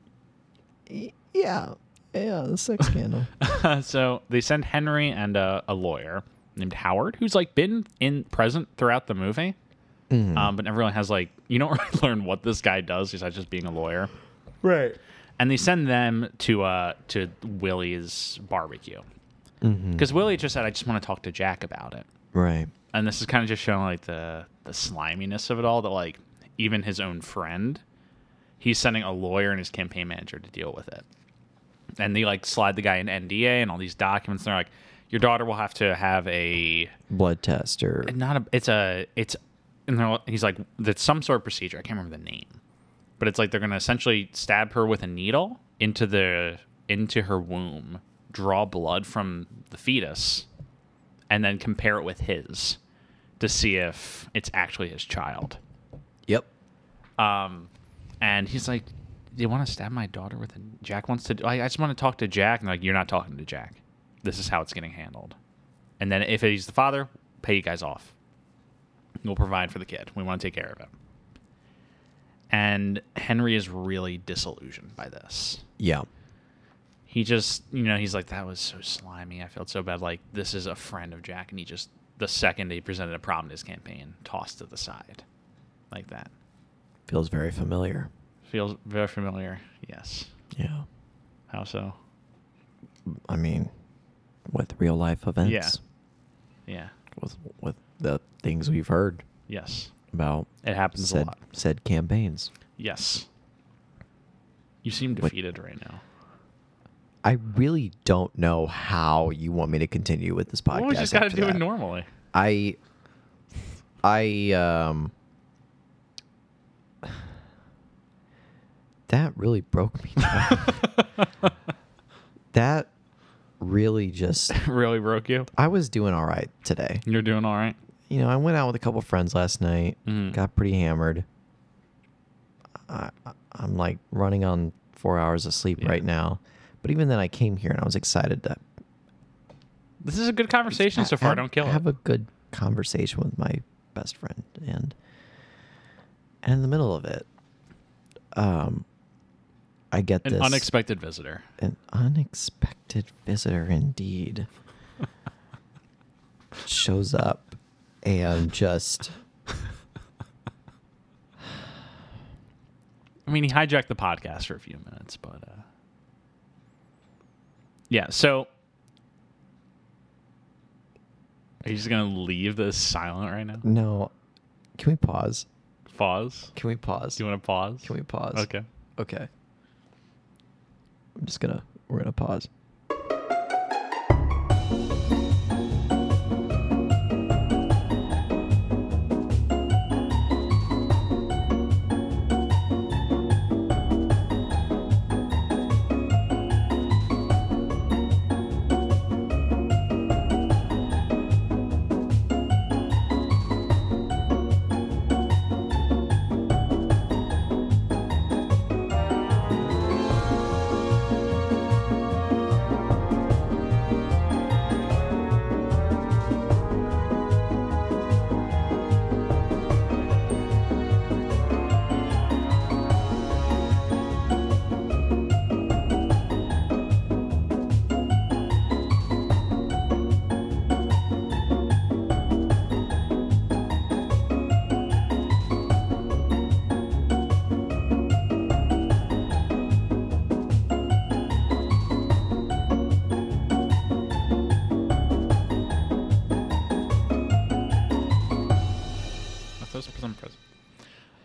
S7: Yeah. Yeah. The sex scandal.
S6: So they send Henry and a, a lawyer named Howard, who's like been in present throughout the movie,
S7: Mhm.
S6: um, but never really has like you don't really learn what this guy does besides just being a lawyer.
S7: Right.
S6: And they send them to uh to Willie's barbecue
S7: Mhm.
S6: because Willie just said, "I just want to talk to Jack about it."
S7: Right.
S6: And this is kind of just showing like the the sliminess of it all. That like even his own friend, he's sending a lawyer and his campaign manager to deal with it. And they like slide the guy an N D A and all these documents. And they're like, your daughter will have to have a
S7: Blood test or
S6: not a. It's a. It's. And they're, he's like, that's some sort of procedure. I can't remember the name, but it's like they're gonna essentially stab her with a needle into the into her womb, draw blood from the fetus, and then compare it with his to see if it's actually his child.
S7: Yep.
S6: Um, and he's like, "Do you want to stab my daughter with a?" Jack wants to. I, I just want to talk to Jack. And they're like, you're not talking to Jack. This is how it's getting handled. And then if he's the father, pay you guys off. We'll provide for the kid. We want to take care of him. And Henry is really disillusioned by this.
S7: Yeah.
S6: He just, you know, he's like, that was so slimy. I felt so bad. Like, this is a friend of Jack. And he just, the second he presented a problem in his campaign, tossed to the side. Like that.
S7: Feels very familiar.
S6: Feels very familiar. Yes.
S7: Yeah.
S6: How so?
S7: I mean, with real life events.
S6: Yeah. Yeah.
S7: With with the things we've heard.
S6: Yes.
S7: About
S6: it happens
S7: said,
S6: a lot.
S7: Said campaigns.
S6: Yes. You seem defeated right now.
S7: I really don't know how you want me to continue with this podcast.
S6: Well, we just got to
S7: after
S6: do
S7: that.
S6: it normally.
S7: I, I, um, that really broke me down. That really just
S6: really broke you.
S7: I was doing all right today.
S6: You're doing all right.
S7: You know, I went out with a couple friends last night.
S6: Mhm.
S7: Got pretty hammered. I, I'm like running on four hours of sleep right now. But even then, I came here and I was excited that
S6: This is a good conversation so far.
S7: have,
S6: Don't kill
S7: have
S6: it.
S7: a good conversation with my best friend, and and in the middle of it, um, I get
S6: An
S7: this
S6: unexpected visitor.
S7: An unexpected visitor, indeed, shows up and just.
S6: I mean, he hijacked the podcast for a few minutes, but uh, yeah. So, are you just gonna leave this silent right now?
S7: No, can we pause?
S6: Pause.
S7: Can we pause?
S6: Do you want to pause?
S7: Can we pause?
S6: Okay.
S7: Okay. I'm just gonna. We're gonna pause.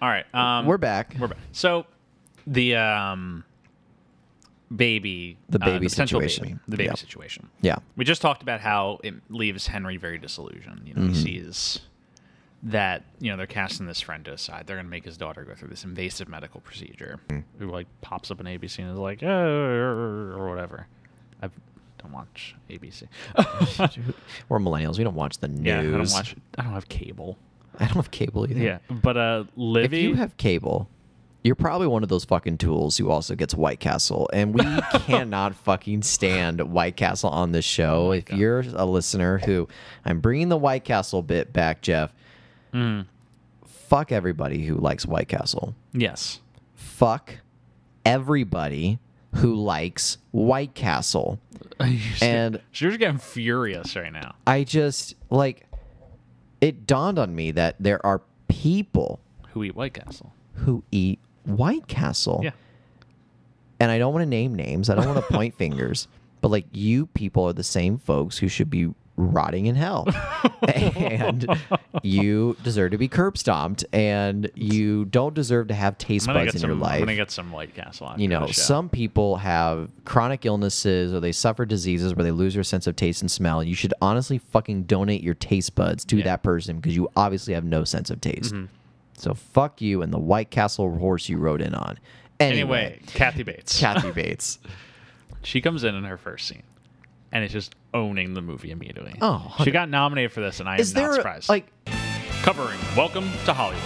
S6: All right. Um,
S7: We're back.
S6: We're back. So the um, baby,
S7: The
S6: uh,
S7: baby
S6: potential
S7: situation.
S6: baby, the baby
S7: Yeah.
S6: situation.
S7: Yeah.
S6: We just talked about how it leaves Henry very disillusioned. You know,
S7: Mhm.
S6: he sees that you know they're casting this friend to the side. They're going to make his daughter go through this invasive medical procedure.
S7: Mm.
S6: Who like pops up on A B C and is like, oh, or whatever. I don't watch A B C.
S7: We're millennials. We don't watch the news.
S6: Yeah, I don't watch. I don't have cable.
S7: I don't have cable either.
S6: Yeah, but uh, Livy.
S7: If you have cable, you're probably one of those fucking tools who also gets White Castle, and we cannot fucking stand White Castle on this show. If you're a listener who, I'm bringing the White Castle bit back, Jeff.
S6: Mm.
S7: Fuck everybody who likes White Castle.
S6: Yes.
S7: Fuck everybody who likes White Castle. And
S6: you're getting furious right now.
S7: I just like it dawned on me that there are people
S6: who eat White Castle.
S7: Who eat White Castle.
S6: Yeah.
S7: And I don't want to name names. I don't want to point fingers. But like you people are the same folks who should be rotting in hell. And you deserve to be curb stomped, and you don't deserve to have taste
S6: I'm gonna
S7: buds
S6: get
S7: in your
S6: some-
S7: life.
S6: I'm gonna get some White Castle after
S7: You know,
S6: the show.
S7: some people have chronic illnesses or they suffer diseases where they lose their sense of taste and smell. You should honestly fucking donate your taste buds to that person because you obviously have no sense of taste.
S6: Mhm.
S7: So fuck you and the White Castle horse you rode in on. Anyway,
S6: Anyway, Kathy Bates.
S7: Kathy Bates.
S6: She comes in in her first scene, and it's just owning the movie immediately.
S7: Oh,
S6: she got nominated for this, and I
S7: Is
S6: am not
S7: there,
S6: surprised.
S7: like,
S6: covering Welcome to Hollywood.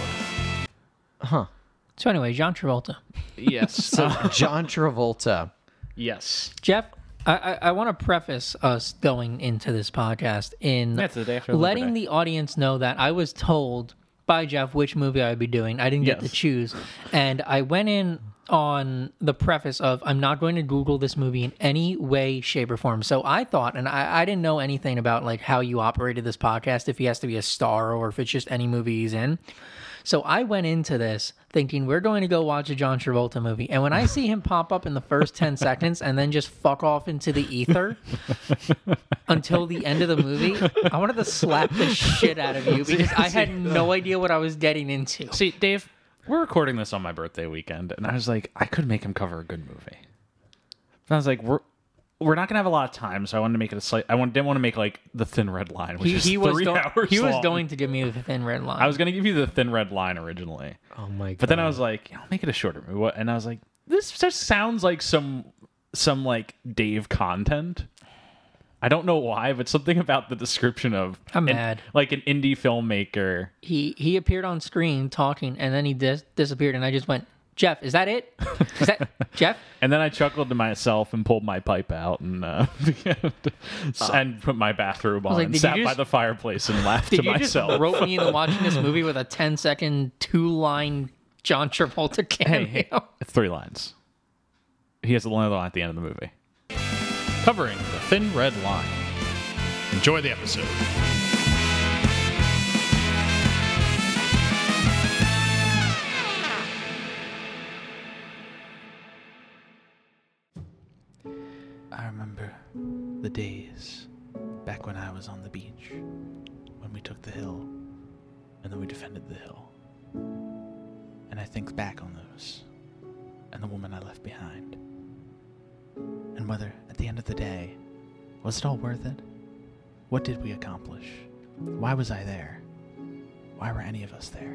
S7: Huh.
S15: So anyway, John Travolta.
S6: Yes.
S7: So John Travolta.
S6: Yes.
S15: Jeff, I, I, I want to preface us going into this podcast in
S6: Yeah, it's the day after Labor
S15: letting
S6: Day.
S15: the audience know that I was told by Jeff which movie I would be doing. I didn't get
S6: Yes.
S15: to choose. And I went in on the preface of I'm not going to Google this movie in any way, shape, or form. So I thought, and I, I didn't know anything about like how you operated this podcast, if he has to be a star or if it's just any movie he's in. So I went into this thinking we're going to go watch a John Travolta movie. And when I see him pop up in the first ten seconds and then just fuck off into the ether until the end of the movie, I wanted to slap the shit out of you because I had no idea what I was getting into.
S6: See, Dave, we're recording this on my birthday weekend, and I was like, I could make him cover a good movie. But I was like, we're we're not gonna have a lot of time, so I wanted to make it a slight. I want, didn't want to make like the Thin Red Line, which
S15: He,
S6: is
S15: he was
S6: three
S15: go-
S6: hours
S15: he was
S6: long.
S15: going to give me the Thin Red Line.
S6: I was gonna give you the Thin Red Line originally.
S7: Oh my god!
S6: But then I was like, I'll make it a shorter movie. What- And I was like, this just sounds like some some like Dave content. I don't know why, but something about the description of
S15: I'm
S6: an-
S15: mad.
S6: like an indie filmmaker.
S15: He he appeared on screen talking, and then he dis- disappeared, and I just went, Jeff, is that it? Is that Jeff?
S6: And then I chuckled to myself and pulled my pipe out and uh, and put my bathrobe
S15: I was
S6: on
S15: like,
S6: and
S15: did
S6: sat
S15: you
S6: by
S15: just-
S6: the fireplace and laughed
S15: Did
S6: to
S15: you
S6: myself.
S15: just rope me into watching this movie with a ten second two line John Travolta cameo?
S6: Hey, hey, three lines. He has another line at the end of the movie. Covering the Thin Red Line. Enjoy the episode. I remember the days back when I was on the beach, when we took the hill, and then we defended the hill. And I think back on those, and the woman I left behind. And whether, at the end of the day, was it all worth it? What did we accomplish? Why was I there? Why were any of us there?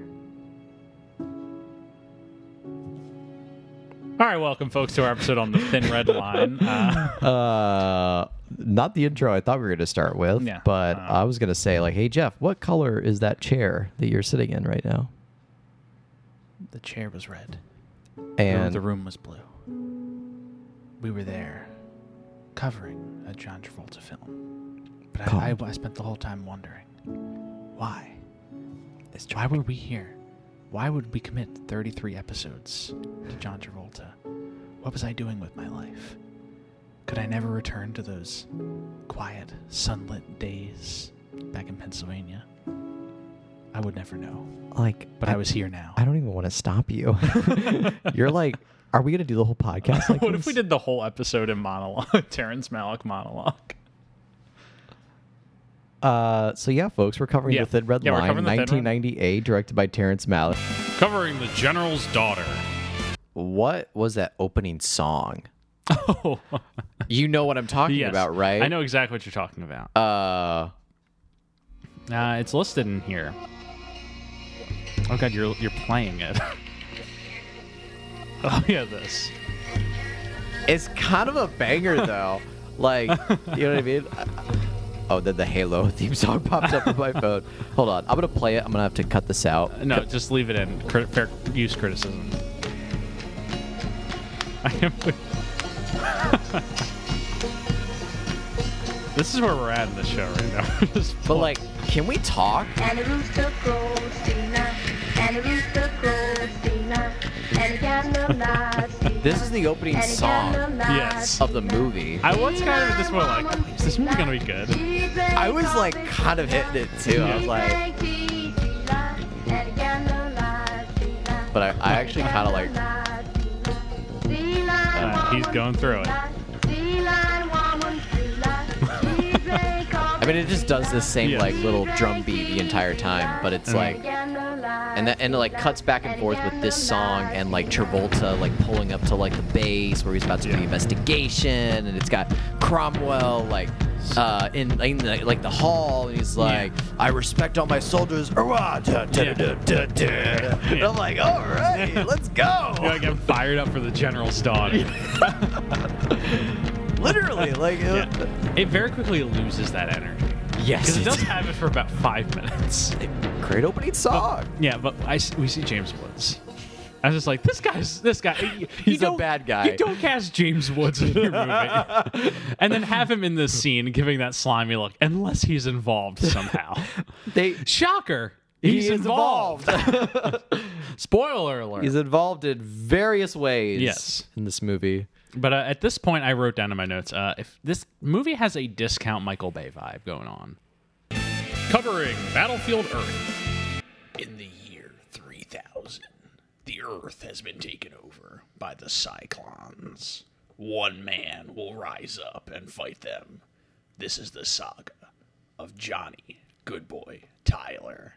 S6: All right, welcome, folks, to our episode on the Thin Red Line. Uh,
S7: Uh, not the intro I thought we were going to start with,
S6: Yeah,
S7: but I was going to say, like, hey, Jeff, what color is that chair that you're sitting in right now?
S6: the chair was red.
S7: And
S6: the room was blue. We were there covering a John Travolta film. But I, I, I spent the whole time wondering, why? Why were we here? Why would we commit thirty-three episodes to John Travolta? What was I doing with my life? Could I never return to those quiet, sunlit days back in Pennsylvania? I would never know.
S7: like,
S6: But I, was here now.
S7: I don't even want to stop you. You're like, are we going to do the whole podcast like
S6: What
S7: this?
S6: if we did the whole episode in monologue? Terrence Malick monologue.
S7: Uh, so yeah, folks, we're covering
S6: Yeah.
S7: The Thin Red
S6: Yeah, we're
S7: Line,
S6: covering The Thin Red-
S7: nineteen ninety-eight, directed by Terrence Malick.
S6: Covering the General's Daughter.
S7: What was that opening song? Oh, you know what I'm talking
S6: Yes.
S7: about, right?
S6: I know exactly what you're talking about.
S7: Uh,
S6: uh, it's listed in here. Oh god, you're you're playing it. Oh yeah, this.
S7: It's kind of a banger though. Like, you know what I mean? Oh, then the Halo theme song pops up on my phone. Hold on, I'm gonna play it. I'm gonna have to cut this out.
S6: No, just leave it in. Crit- fair use criticism. I can't believe- This is where we're at in the show right now. Just
S7: But like, can we talk?
S16: And a rooster crows, Tina. And a rooster crows, Tina. And a candle lights, Tina.
S7: This is the opening
S16: And a
S7: song
S16: candle lights,
S7: of the movie.
S6: I was kind of at this point like, is this movie gonna be good?
S7: I was like kind of hitting it too. I was like, but I, I actually kind of like.
S6: Uh, he's going through it.
S7: I mean, it just does this same
S6: Yeah.
S7: like little drum beat the entire time, but it's
S6: Mhm.
S7: like, and that and it like cuts back and forth with this song and like Travolta like pulling up to like the base where he's about to do the investigation, and it's got Cromwell like uh in, in the, like the hall, and he's like, I respect all my soldiers. Hurrah, da, da, da, da, da. And I'm like, all right, let's go.
S6: You're like, I'm fired up for the General's Daughter.
S7: Literally, like
S6: Yeah. It very quickly loses that energy.
S7: Yes,
S6: Because it
S7: it's-
S6: does have it for about five minutes.
S7: Great opening song.
S6: But- yeah, but I s we see James Woods. I was just like, this guy's this guy. You,
S7: He's
S6: you
S7: a
S6: don't-
S7: bad guy.
S6: You don't cast James Woods in your movie, and then have him in this scene giving that slimy look, unless he's involved somehow.
S7: They
S6: shocker.
S7: He
S6: He's
S7: is
S6: involved. Spoiler alert.
S7: He's involved in various ways.
S6: Yes.
S7: in this movie.
S6: But uh, at this point, I wrote down in my notes, uh, if this movie has a discount Michael Bay vibe going on. Covering Battlefield Earth. In the year three thousand, the Earth has been taken over by the Cyclones. One man will rise up and fight them. This is the saga of Johnny Goodboy Tyler.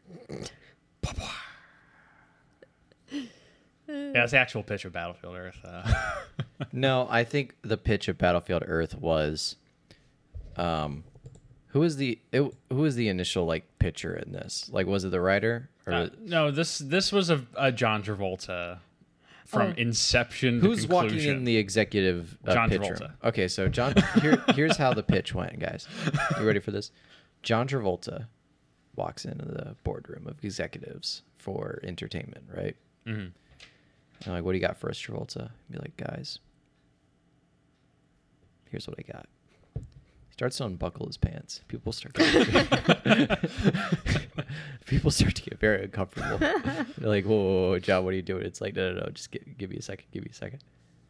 S6: Yeah, that's the actual pitch of Battlefield Earth. Uh.
S7: No, I think the pitch of Battlefield Earth was, um, who was the it, who was the initial like pitcher in this? Like, was it the writer? Or
S6: Uh, no, this this was a, a John Travolta from
S7: Oh.
S6: Inception. To
S7: Who's walking
S6: conclusion.
S7: in the executive uh,
S6: John
S7: pitch
S6: Travolta.
S7: room? Okay, so John, here, here's how the pitch went, guys. You ready for this? John Travolta walks into the boardroom of executives for entertainment, right?
S6: Mhm.
S7: And like, what do you got for us, Travolta? Be like, guys, here's what I got. He starts to unbuckle his pants. People start getting, people start to get very uncomfortable. They're like, whoa, whoa, whoa, John, what are you doing? It's like, no, no, no, just give, give me a second, give me a second.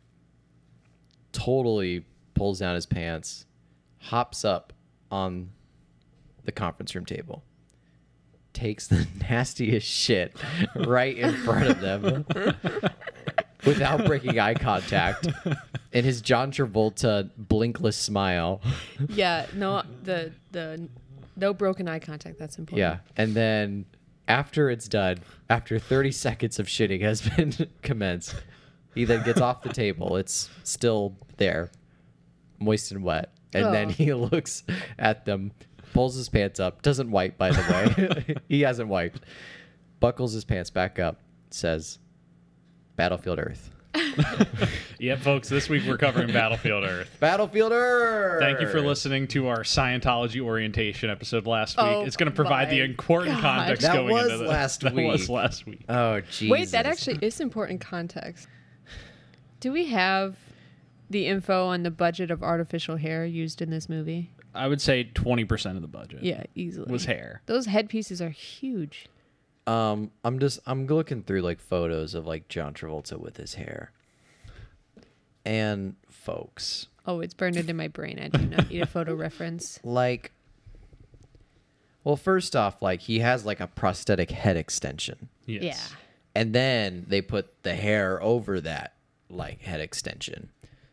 S7: Totally pulls down his pants, hops up on the conference room table, takes the nastiest shit right in front of them without breaking eye contact, and his John Travolta blinkless smile.
S8: Yeah, no, the the no broken eye contact. That's important.
S7: Yeah, and then after it's done, after thirty seconds of shitting has been commenced, he then gets off the table. It's still there, moist and wet, and then
S8: Oh.
S7: he looks at them, pulls his pants up, doesn't wipe, by the way. He hasn't wiped. Buckles his pants back up, says, Battlefield Earth.
S6: Yep, folks, this week we're covering Battlefield Earth.
S7: Battlefield Earth!
S6: Thank you for listening to our Scientology orientation episode last week.
S8: Oh
S6: it's going to provide the
S8: my
S6: important
S8: God.
S6: context
S7: That
S6: going
S7: was
S6: into this.
S7: last
S6: that
S7: week.
S6: was last week.
S7: Oh, Jesus.
S8: Wait, that actually is important context. Do we have the info on the budget of artificial hair used in this movie?
S6: I would say twenty percent of the budget.
S8: Yeah, easily.
S6: Was hair.
S8: Those headpieces are huge.
S7: Um, I'm just I'm looking through like photos of like John Travolta with his hair. And folks,
S8: Oh, it's burned into my brain. I do not need a photo reference.
S7: like, well, first off, like he has like a prosthetic head extension.
S6: Yes.
S8: Yeah.
S7: And then they put the hair over that like head extension.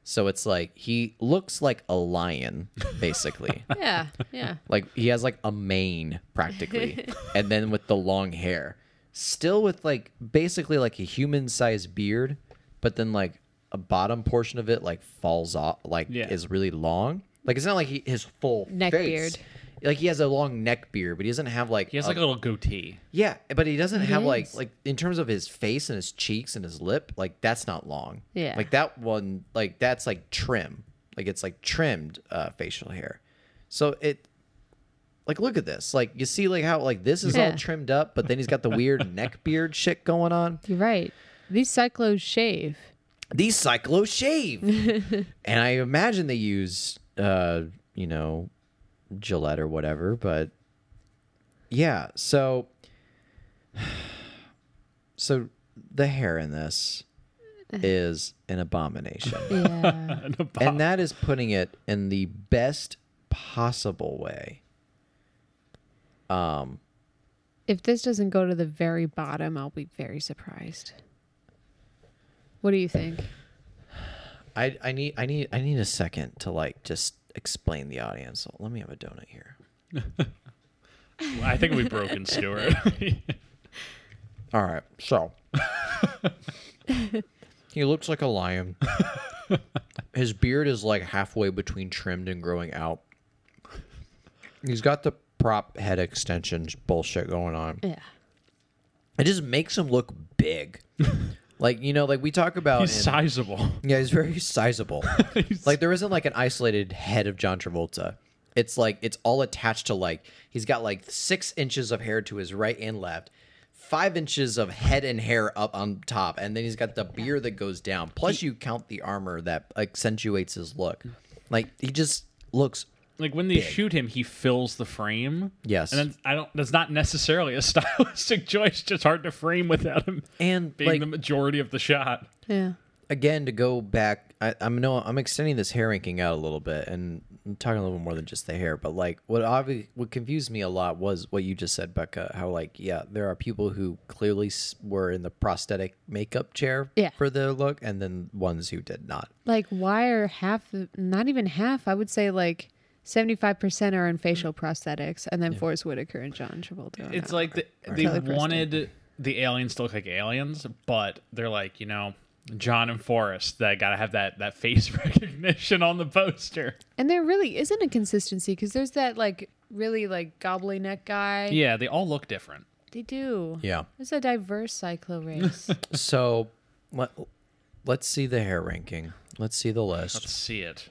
S7: So it's like he looks like a lion, basically.
S8: Yeah, yeah.
S7: Like he has like a mane practically, and then with the long hair, still with like basically like a human-sized beard, but then like a bottom portion of it like falls off, like
S6: Yeah.
S7: is really long. Like it's not like he, his full
S8: Neck
S7: face.
S8: beard.
S7: Like he has a long neck beard, but he doesn't have like
S6: He has like a little goatee.
S7: yeah, but he doesn't
S8: It
S7: have like
S8: is.
S7: like in terms of his face and his cheeks and his lip, like that's not long.
S8: Yeah.
S7: Like that one, like that's like trim. Like it's like trimmed uh, facial hair. So it like look at this. Like you see like how like this is
S8: Yeah.
S7: all trimmed up, but then he's got the weird neck beard shit going on.
S8: You're right. These cyclos shave.
S7: These cyclos shave. And I imagine they use uh, you know, Gillette or whatever, but yeah, so so the hair in this is an abomination.
S8: Yeah.
S6: An abo-
S7: And that is putting it in the best possible way. Um
S8: If this doesn't go to the very bottom, I'll be very surprised. What do you think?
S7: I I need I need I need a second to like just explain the audience. So let me have a donut here.
S6: I think we've broken Stuart.
S7: All right, so he looks like a lion. His beard is like halfway between trimmed and growing out. He's got the prop head extensions bullshit going on.
S8: Yeah.
S7: It just makes him look big. Like, you know, like we talk about
S6: He's
S7: in-
S6: sizable.
S7: Yeah, he's very sizable. Like there isn't like an isolated head of John Travolta. It's like it's all attached to like he's got like six inches of hair to his right and left, five inches of head and hair up on top, and then he's got the beard that goes down. Plus, you count the armor that accentuates his look. Like he just looks
S6: Like when they shoot him, he fills the frame.
S7: Yes.
S6: and then I don't. That's not necessarily a stylistic choice. Just hard to frame without him
S7: and
S6: being
S7: like,
S6: the majority of the shot.
S8: Yeah.
S7: Again, to go back, I, I'm no, I'm extending this hair ranking out a little bit, and I'm talking a little more than just the hair. But like, what obvi- what confused me a lot was what you just said, Becca. How like, yeah, there are people who clearly s- were in the prosthetic makeup chair
S8: Yeah.
S7: for their look, and then ones who did not.
S8: Like, why are half, the- not even half, I would say like seventy-five percent are in facial prosthetics, and then Forrest Whitaker and John Travolta. are
S6: It's
S8: not.
S6: like the,
S8: Or
S6: they
S8: Kelly Preston.
S6: wanted the aliens to look like aliens, but they're like, you know, John and Forrest, that got to have that that face recognition on the poster.
S8: And there really isn't a consistency because there's that like really like gobbly neck guy.
S6: Yeah, they all look different.
S8: They do.
S7: Yeah.
S8: It's a diverse cyclo race.
S7: So let, let's see the hair ranking. Let's see the list.
S6: Let's see it.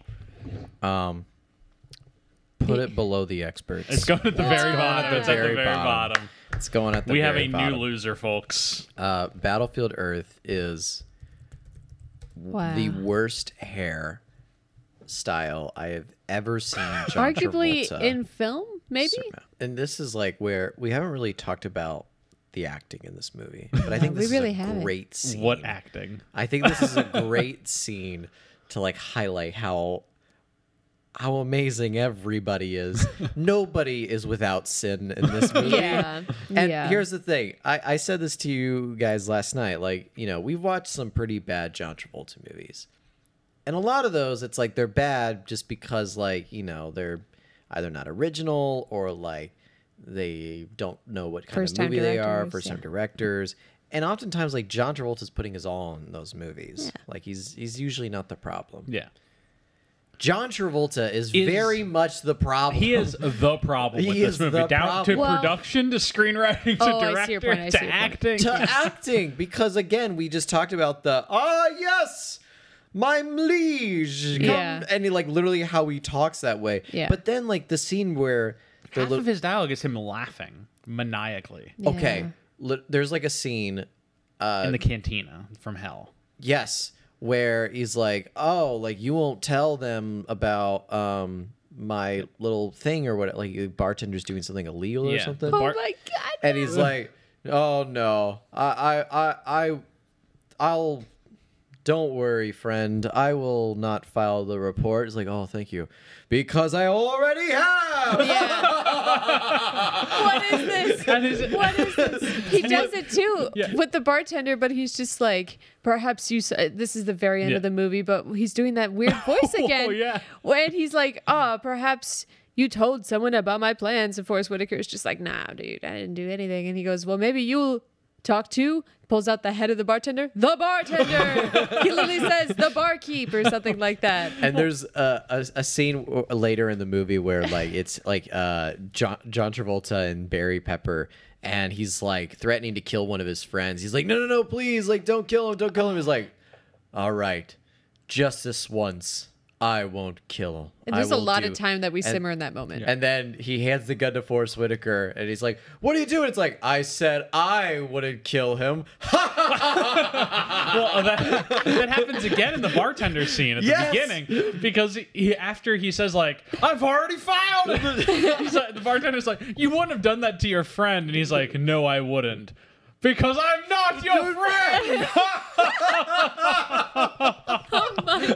S7: Um, put it below the experts.
S6: It's going at the very bottom. It's at the very bottom.
S7: It's going at the
S6: We
S7: very
S6: have a
S7: bottom.
S6: new loser, folks.
S7: Uh, Battlefield Earth is w-
S8: Wow.
S7: the worst hair style I have ever seen. John
S8: Arguably
S7: Travolta.
S8: in film, maybe?
S7: And this is like where we haven't really talked about the acting in this movie, but I think
S8: We
S7: this
S8: really
S7: is a
S8: haven't.
S7: great scene.
S6: What acting?
S7: I think this is a great scene to like highlight how how amazing everybody is. Nobody is without sin in this movie.
S8: Yeah,
S7: And
S8: yeah.
S7: here's the thing. I, I said this to you guys last night. Like, you know, we've watched some pretty bad John Travolta movies. And a lot of those, it's like they're bad just because, like, you know, they're either not original or like they don't know what kind
S8: First-time
S7: of movie they are,
S8: directors,
S7: first time
S8: yeah.
S7: directors. And oftentimes, like, John Travolta's putting his all in those movies. Like, he's he's usually not the problem.
S6: Yeah.
S7: John Travolta is,
S6: Is-
S7: very much the problem.
S6: He is the problem with
S7: He
S6: this
S7: is
S6: movie.
S7: the
S6: Down
S7: problem.
S6: to
S8: Well-
S6: production, to screenwriting, to
S8: Oh, I see your
S6: director,
S8: point, I
S6: to
S8: see your point.
S6: acting.
S7: to acting because again we just talked about the ah yes my liege come,
S8: Yeah.
S7: and he like literally how he talks that way.
S8: Yeah.
S7: But then like the scene where they're
S6: Half
S7: li-
S6: of his dialogue is him laughing maniacally
S7: okay li- there's like a scene uh
S6: in the cantina from hell.
S7: yes where he's like, oh, like you won't tell them about um my little thing or what, like the bartender's doing something illegal or
S6: Yeah.
S7: something.
S6: The
S8: Oh
S6: bar-
S8: my god.
S7: And he's like, "Oh no, I, I, I, I I'll don't worry, friend. I will not file the report. It's like, oh, thank you. Because I already have.
S8: What is this?
S6: And is-
S8: What is this? He does it too
S6: Yeah.
S8: with the bartender, but he's just like, perhaps you. s- uh, This is the very end
S6: Yeah.
S8: of the movie, but he's doing that weird voice again.
S6: Oh, yeah.
S8: When he's like, oh, perhaps you told someone about my plans, and Forrest Whitaker is just like, nah, dude, I didn't do anything. And he goes, well, maybe you'll talk to. Pulls out the head of the bartender. The bartender. He literally says the barkeep or something like that.
S7: And there's a, a, a scene w- later in the movie where like it's like uh, John, John Travolta and Barry Pepper, and he's like threatening to kill one of his friends. He's like, no, no, no, please, like don't kill him, don't kill him. He's like, all right, just this once, I won't kill him.
S8: And
S7: I
S8: there's a
S7: will
S8: lot
S7: do-"
S8: of time that we
S7: And-
S8: simmer in that moment.
S7: And then he hands the gun to Forrest Whitaker, and he's like, "What are you doing?" It's like, "I said I wouldn't kill him."
S6: Well, that, that happens again in the bartender scene at the
S7: Yes.
S6: beginning because he, after he says like, "I've already filed," he's like, the bartender's like, "You wouldn't have done that to your friend," and he's like, "No, I wouldn't." Because I'm not your friend.
S8: Oh my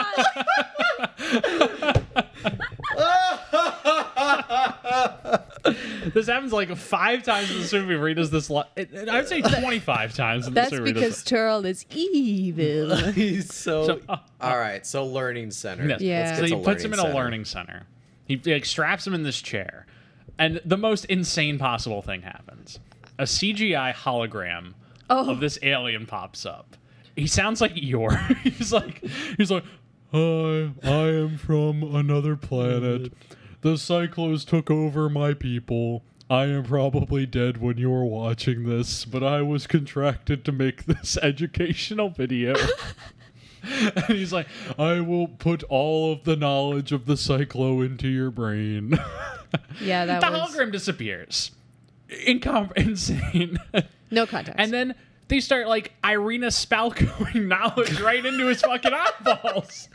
S6: This happens like five times in this movie where he does this. Li- I would say twenty-five times in this
S8: That's
S6: movie.
S8: because Turl is evil.
S7: He's so.
S6: So, uh,
S7: all right, so learning center.
S6: Yes.
S8: Yeah.
S7: Let's
S6: So
S7: get
S6: he
S7: to
S6: puts him in a
S7: center.
S6: learning center. He like straps him in this chair, and the most insane possible thing happens. A C G I hologram
S8: Oh.
S6: of this alien pops up. He sounds like Eeyore. he's like, he's like, hi, I am from another planet. The Cyclos took over my people. I am probably dead when you're watching this, but I was contracted to make this educational video. And he's like, I will put all of the knowledge of the Cyclo into your brain.
S8: Yeah, that
S6: the
S8: was
S6: hologram disappears. Incom- insane.
S8: no context.
S6: And then they start like Irina Spalcoing knowledge right into his fucking eyeballs.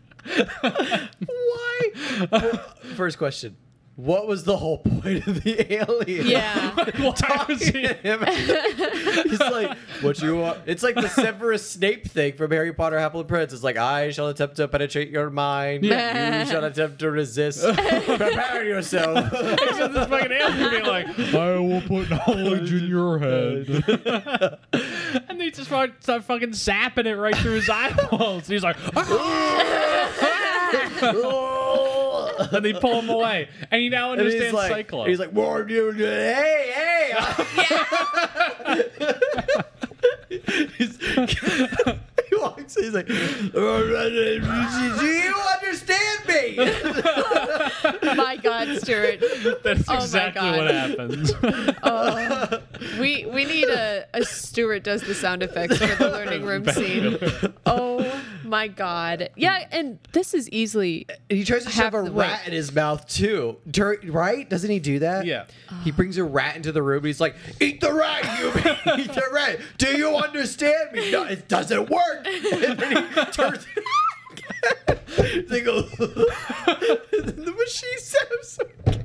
S7: Why? Well, first question. What was the whole point of the alien?
S8: Yeah.
S6: Why was he-
S7: He's like, what you want? It's like the Severus Snape thing from Harry Potter Half-Blood Prince. It's like, I shall attempt to penetrate your mind.
S8: Yeah.
S7: You shall attempt to resist. Prepare yourself.
S6: Except this fucking alien being like, I will put knowledge in your head. And they just start, start fucking zapping it right through his eyeballs. He's like, and they pull him away. And he now
S7: And he's
S6: understands
S7: like,
S6: Cyclo.
S7: he's like, more you hey, hey. he's, he walks in, he's like, do you understand me?
S8: My God, Stuart.
S6: That's
S8: Oh my
S6: exactly
S8: God.
S6: what happens.
S8: Oh, we we need a, a Stuart does the sound effects for the learning room scene. Oh my God. Yeah, and this is easily.
S7: And he tries to
S8: half
S7: shove a
S8: the way.
S7: rat in his mouth too. Dur- right? Doesn't he do that?
S6: Yeah.
S7: He brings a rat into the room and he's like, eat the rat, you eat the rat. Do you understand me? No, it doesn't work. And then he turns it on. They go, and then the machine says,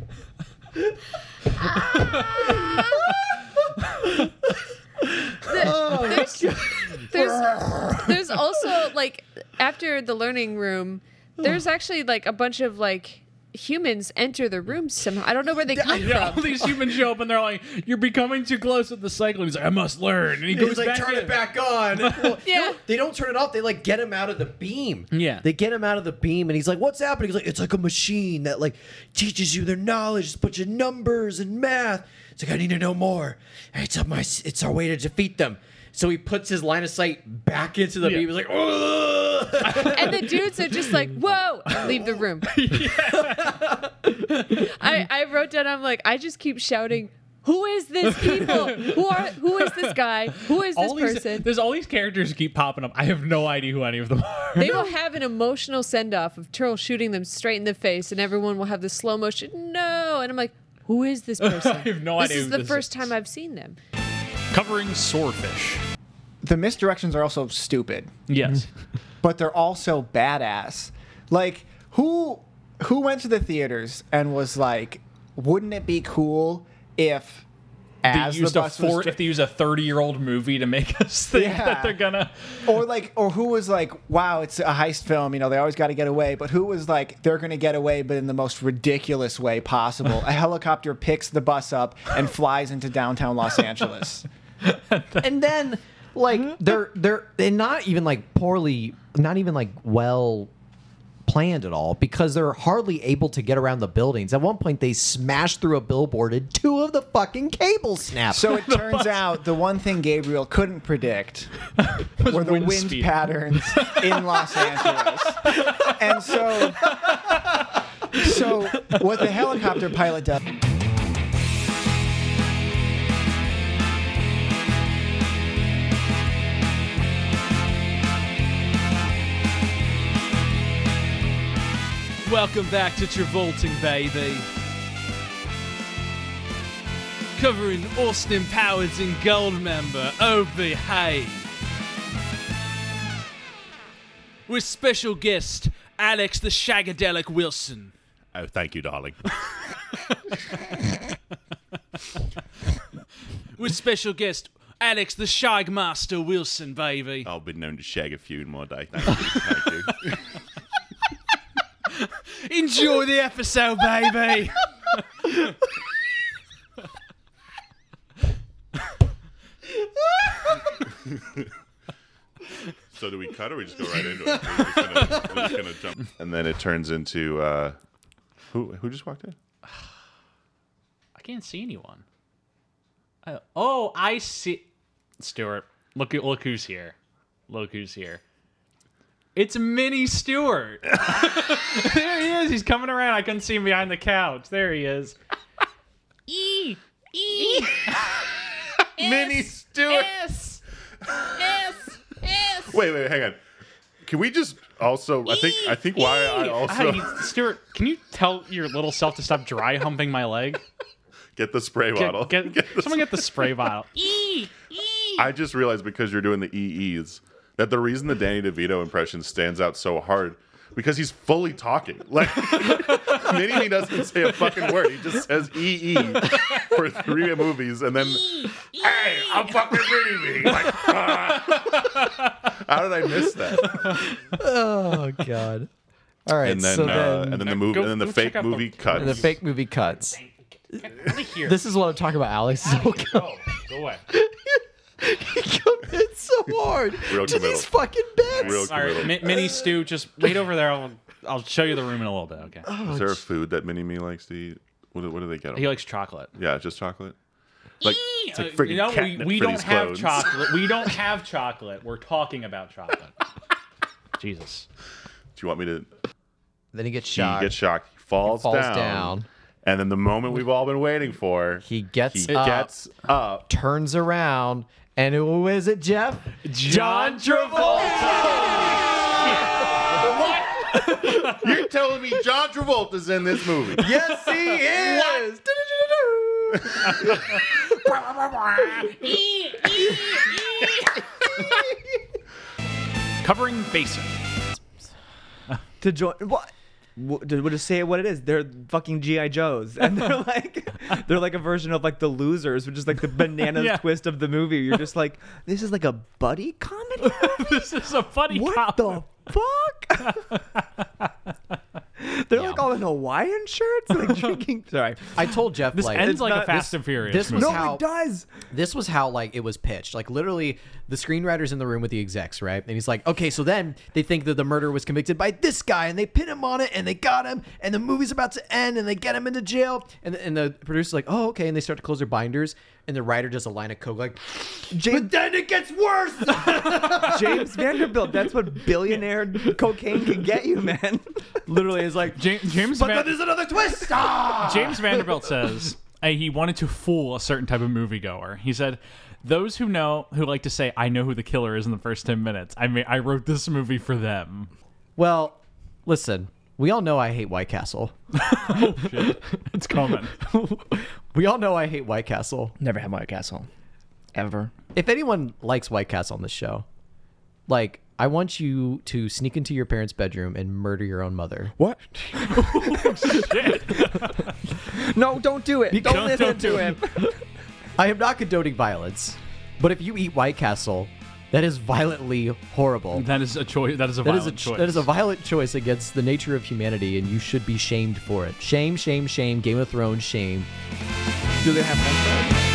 S8: The- there's, there's, there's also like after the learning room, there's actually like a bunch of like humans enter the room somehow. I don't know where they come
S6: Yeah, all
S8: from.
S6: these humans show up and they're like, "You're becoming too close with the cycle." He's like, "I must learn," and he goes
S7: he's like,
S6: back
S7: turn
S6: in.
S7: it back on. Well,
S8: Yeah.
S7: no, they don't turn it off. They like get him out of the beam.
S6: Yeah.
S7: They get him out of the beam and he's like, what's happening? He's like, it's like a machine that like teaches you their knowledge. It's a bunch of numbers and math. It's like, I need to know more. And it's, my, it's our way to defeat them. So he puts his line of sight back into the
S6: Yeah.
S7: beam. He's like, ugh.
S8: And the dudes are just like, whoa, and leave the room. I, I wrote down, I'm like, I just keep shouting, who is this people? Who are who is this guy? Who is this
S6: all these,
S8: person?
S6: There's all these characters who keep popping up. I have no idea who any of them are.
S8: They will have an emotional send off of Turl shooting them straight in the face, and everyone will have the slow motion. No, and I'm like, who is this person?
S6: I have no
S8: this
S6: idea
S8: is
S6: who
S8: the
S6: this
S8: first
S6: is.
S8: time I've seen them.
S6: Covering Swordfish.
S17: The misdirections are also stupid.
S6: Yes.
S17: But they're also badass. Like, who who went to the theaters and was like, wouldn't it be cool if as
S6: they used
S17: the
S6: a
S17: bus was
S6: four,
S17: dri-
S6: if they use a thirty-year-old movie to make us think
S17: Yeah.
S6: that they're gonna.
S17: or like, or who was like, wow, it's a heist film. You know, they always got to get away. But who was like, they're going to get away, but in the most ridiculous way possible. A helicopter picks the bus up and flies into downtown Los Angeles.
S7: And then, like, they're they're they're not even like poorly, not even like well planned at all, because they're hardly able to get around the buildings. At one point, they smash through a billboard and two of the fucking cables snap.
S17: So it turns out the one thing Gabriel couldn't predict were the
S6: wind
S17: wind,
S6: speed.
S17: patterns in Los Angeles. And so, so what the helicopter pilot does.
S18: Welcome back to Travolting, baby. Covering Austin Powers and Goldmember, Oh Behave. With special guest, Alex the Shagadelic Wilson.
S19: Oh, thank you, darling.
S18: With special guest, Alex the Shagmaster Wilson, baby.
S19: I've been known to shag a few in my day. Thank you. Thank you.
S18: Enjoy the episode, baby.
S19: So do we cut or we just go right into it? We're just gonna, we're just gonna jump. And then it turns into uh, who? Who just walked in?
S6: I can't see anyone. I, oh, I see. Stuart, look at look who's here. Look who's here. It's Minnie Stewart. There he is. He's coming around. I couldn't see him behind the couch. There he is.
S16: E E
S19: Minnie Stewart.
S16: S S S.
S19: Wait, wait, hang on. Can we just also? I think. I think why I also
S6: Hey, Stuart, can you tell your little self to stop dry humping my leg?
S19: get the spray bottle.
S6: Get, get, someone get the spray bottle.
S16: E E.
S19: I just realized because you're doing the E Es that the reason the Danny DeVito impression stands out so hard because he's fully talking. Like Minnie doesn't say a fucking word. He just says E E for three movies, and then hey, I'm fucking Minnie. Like, ah. How did I miss that?
S7: Oh god! All right,
S19: And then,
S7: so
S19: uh,
S7: then
S19: and then the movie,
S6: Go-
S19: and then the
S6: go
S19: fake
S6: check out the-
S19: movie cuts.
S7: the fake movie cuts.
S6: Let me hear.
S7: This is what I'm talking about, Alex.
S6: Go, go away.
S7: He commits so hard
S19: Real
S7: to
S19: committal.
S7: these fucking bits.
S19: Real
S6: All right,
S19: committal.
S6: Mi- Minnie Stew, just wait over there. I'll, I'll show you the room in a little bit. Okay.
S19: Is there a food that Minnie Me likes to eat? What do, what do they get him?
S6: He likes chocolate.
S19: Yeah, just chocolate. Like it's like
S6: Uh,
S19: freaking
S6: you know, we,
S19: catnip
S6: we
S19: for
S6: don't
S19: these
S6: have
S19: clones.
S6: chocolate. We don't have chocolate. We're talking about chocolate. Jesus.
S19: Do you want me to?
S7: Then he gets
S19: He
S7: shocked.
S19: gets shocked. He falls,
S7: falls
S19: down,
S7: down.
S19: And then the moment we've all been waiting for,
S7: He gets
S19: he
S7: up,
S19: gets up.
S7: turns around, and who is it, Jeff?
S6: John Travolta.
S19: You're telling me John Travolta's in this movie?
S7: Yes, he is.
S16: E E
S6: Covering basic.
S20: To join what? We'll we'll just say it what it is. They're fucking G I Joes, and they're like, they're like a version of like the Losers, which is like the bananas
S6: Yeah.
S20: twist of the movie. You're just like, this is like a buddy comedy.
S6: This is a funny
S20: What
S6: cop.
S20: the fuck? They're like all in Hawaiian shirts, like drinking. Sorry,
S7: I told Jeff
S6: This
S7: like
S6: ends
S20: it's
S6: like
S20: not-
S6: a Fast
S20: this-
S6: and Furious
S7: this
S6: movie.
S7: was
S20: no,
S7: how
S20: it does.
S7: this was how like it was pitched. Like literally, the screenwriter's in the room with the execs, right? And he's like, okay, so then they think that the murder was convicted by this guy, and they pin him on it, and they got him, and the movie's about to end, and they get him into jail, and and the producer's like, oh, okay, and they start to close their binders, and the writer does a line of coke like,
S20: James,
S7: but then it gets worse.
S20: James Vanderbilt. That's what billionaire cocaine can get you, man.
S6: Literally, is like James. James
S7: but
S6: Van-
S7: then there's another twist. Ah!
S6: James Vanderbilt says uh, he wanted to fool a certain type of moviegoer. He said, "Those who know, who like to say, I know who the killer is in the first ten minutes. I mean, I wrote this movie for them."
S7: Well, listen, we all know I hate White Castle.
S6: Oh shit, it's coming.
S7: We all know I hate White Castle.
S20: Never had White Castle, ever.
S7: If anyone likes White Castle on this show, like, I want you to sneak into your parents' bedroom and murder your own mother.
S20: What?
S6: Oh, shit.
S20: No, don't do it. Don't,
S6: Don't-
S20: listen
S6: don't
S20: to
S6: do
S20: him.
S7: I am not condoning violence, but if you eat White Castle, that is violently horrible.
S6: That is a choice. That is a
S7: That
S6: violent
S7: is a ch-
S6: choice.
S7: that is a violent choice against the nature of humanity, and you should be shamed for it. Shame, shame, shame. Game of Thrones, shame.
S20: Do they have french fries?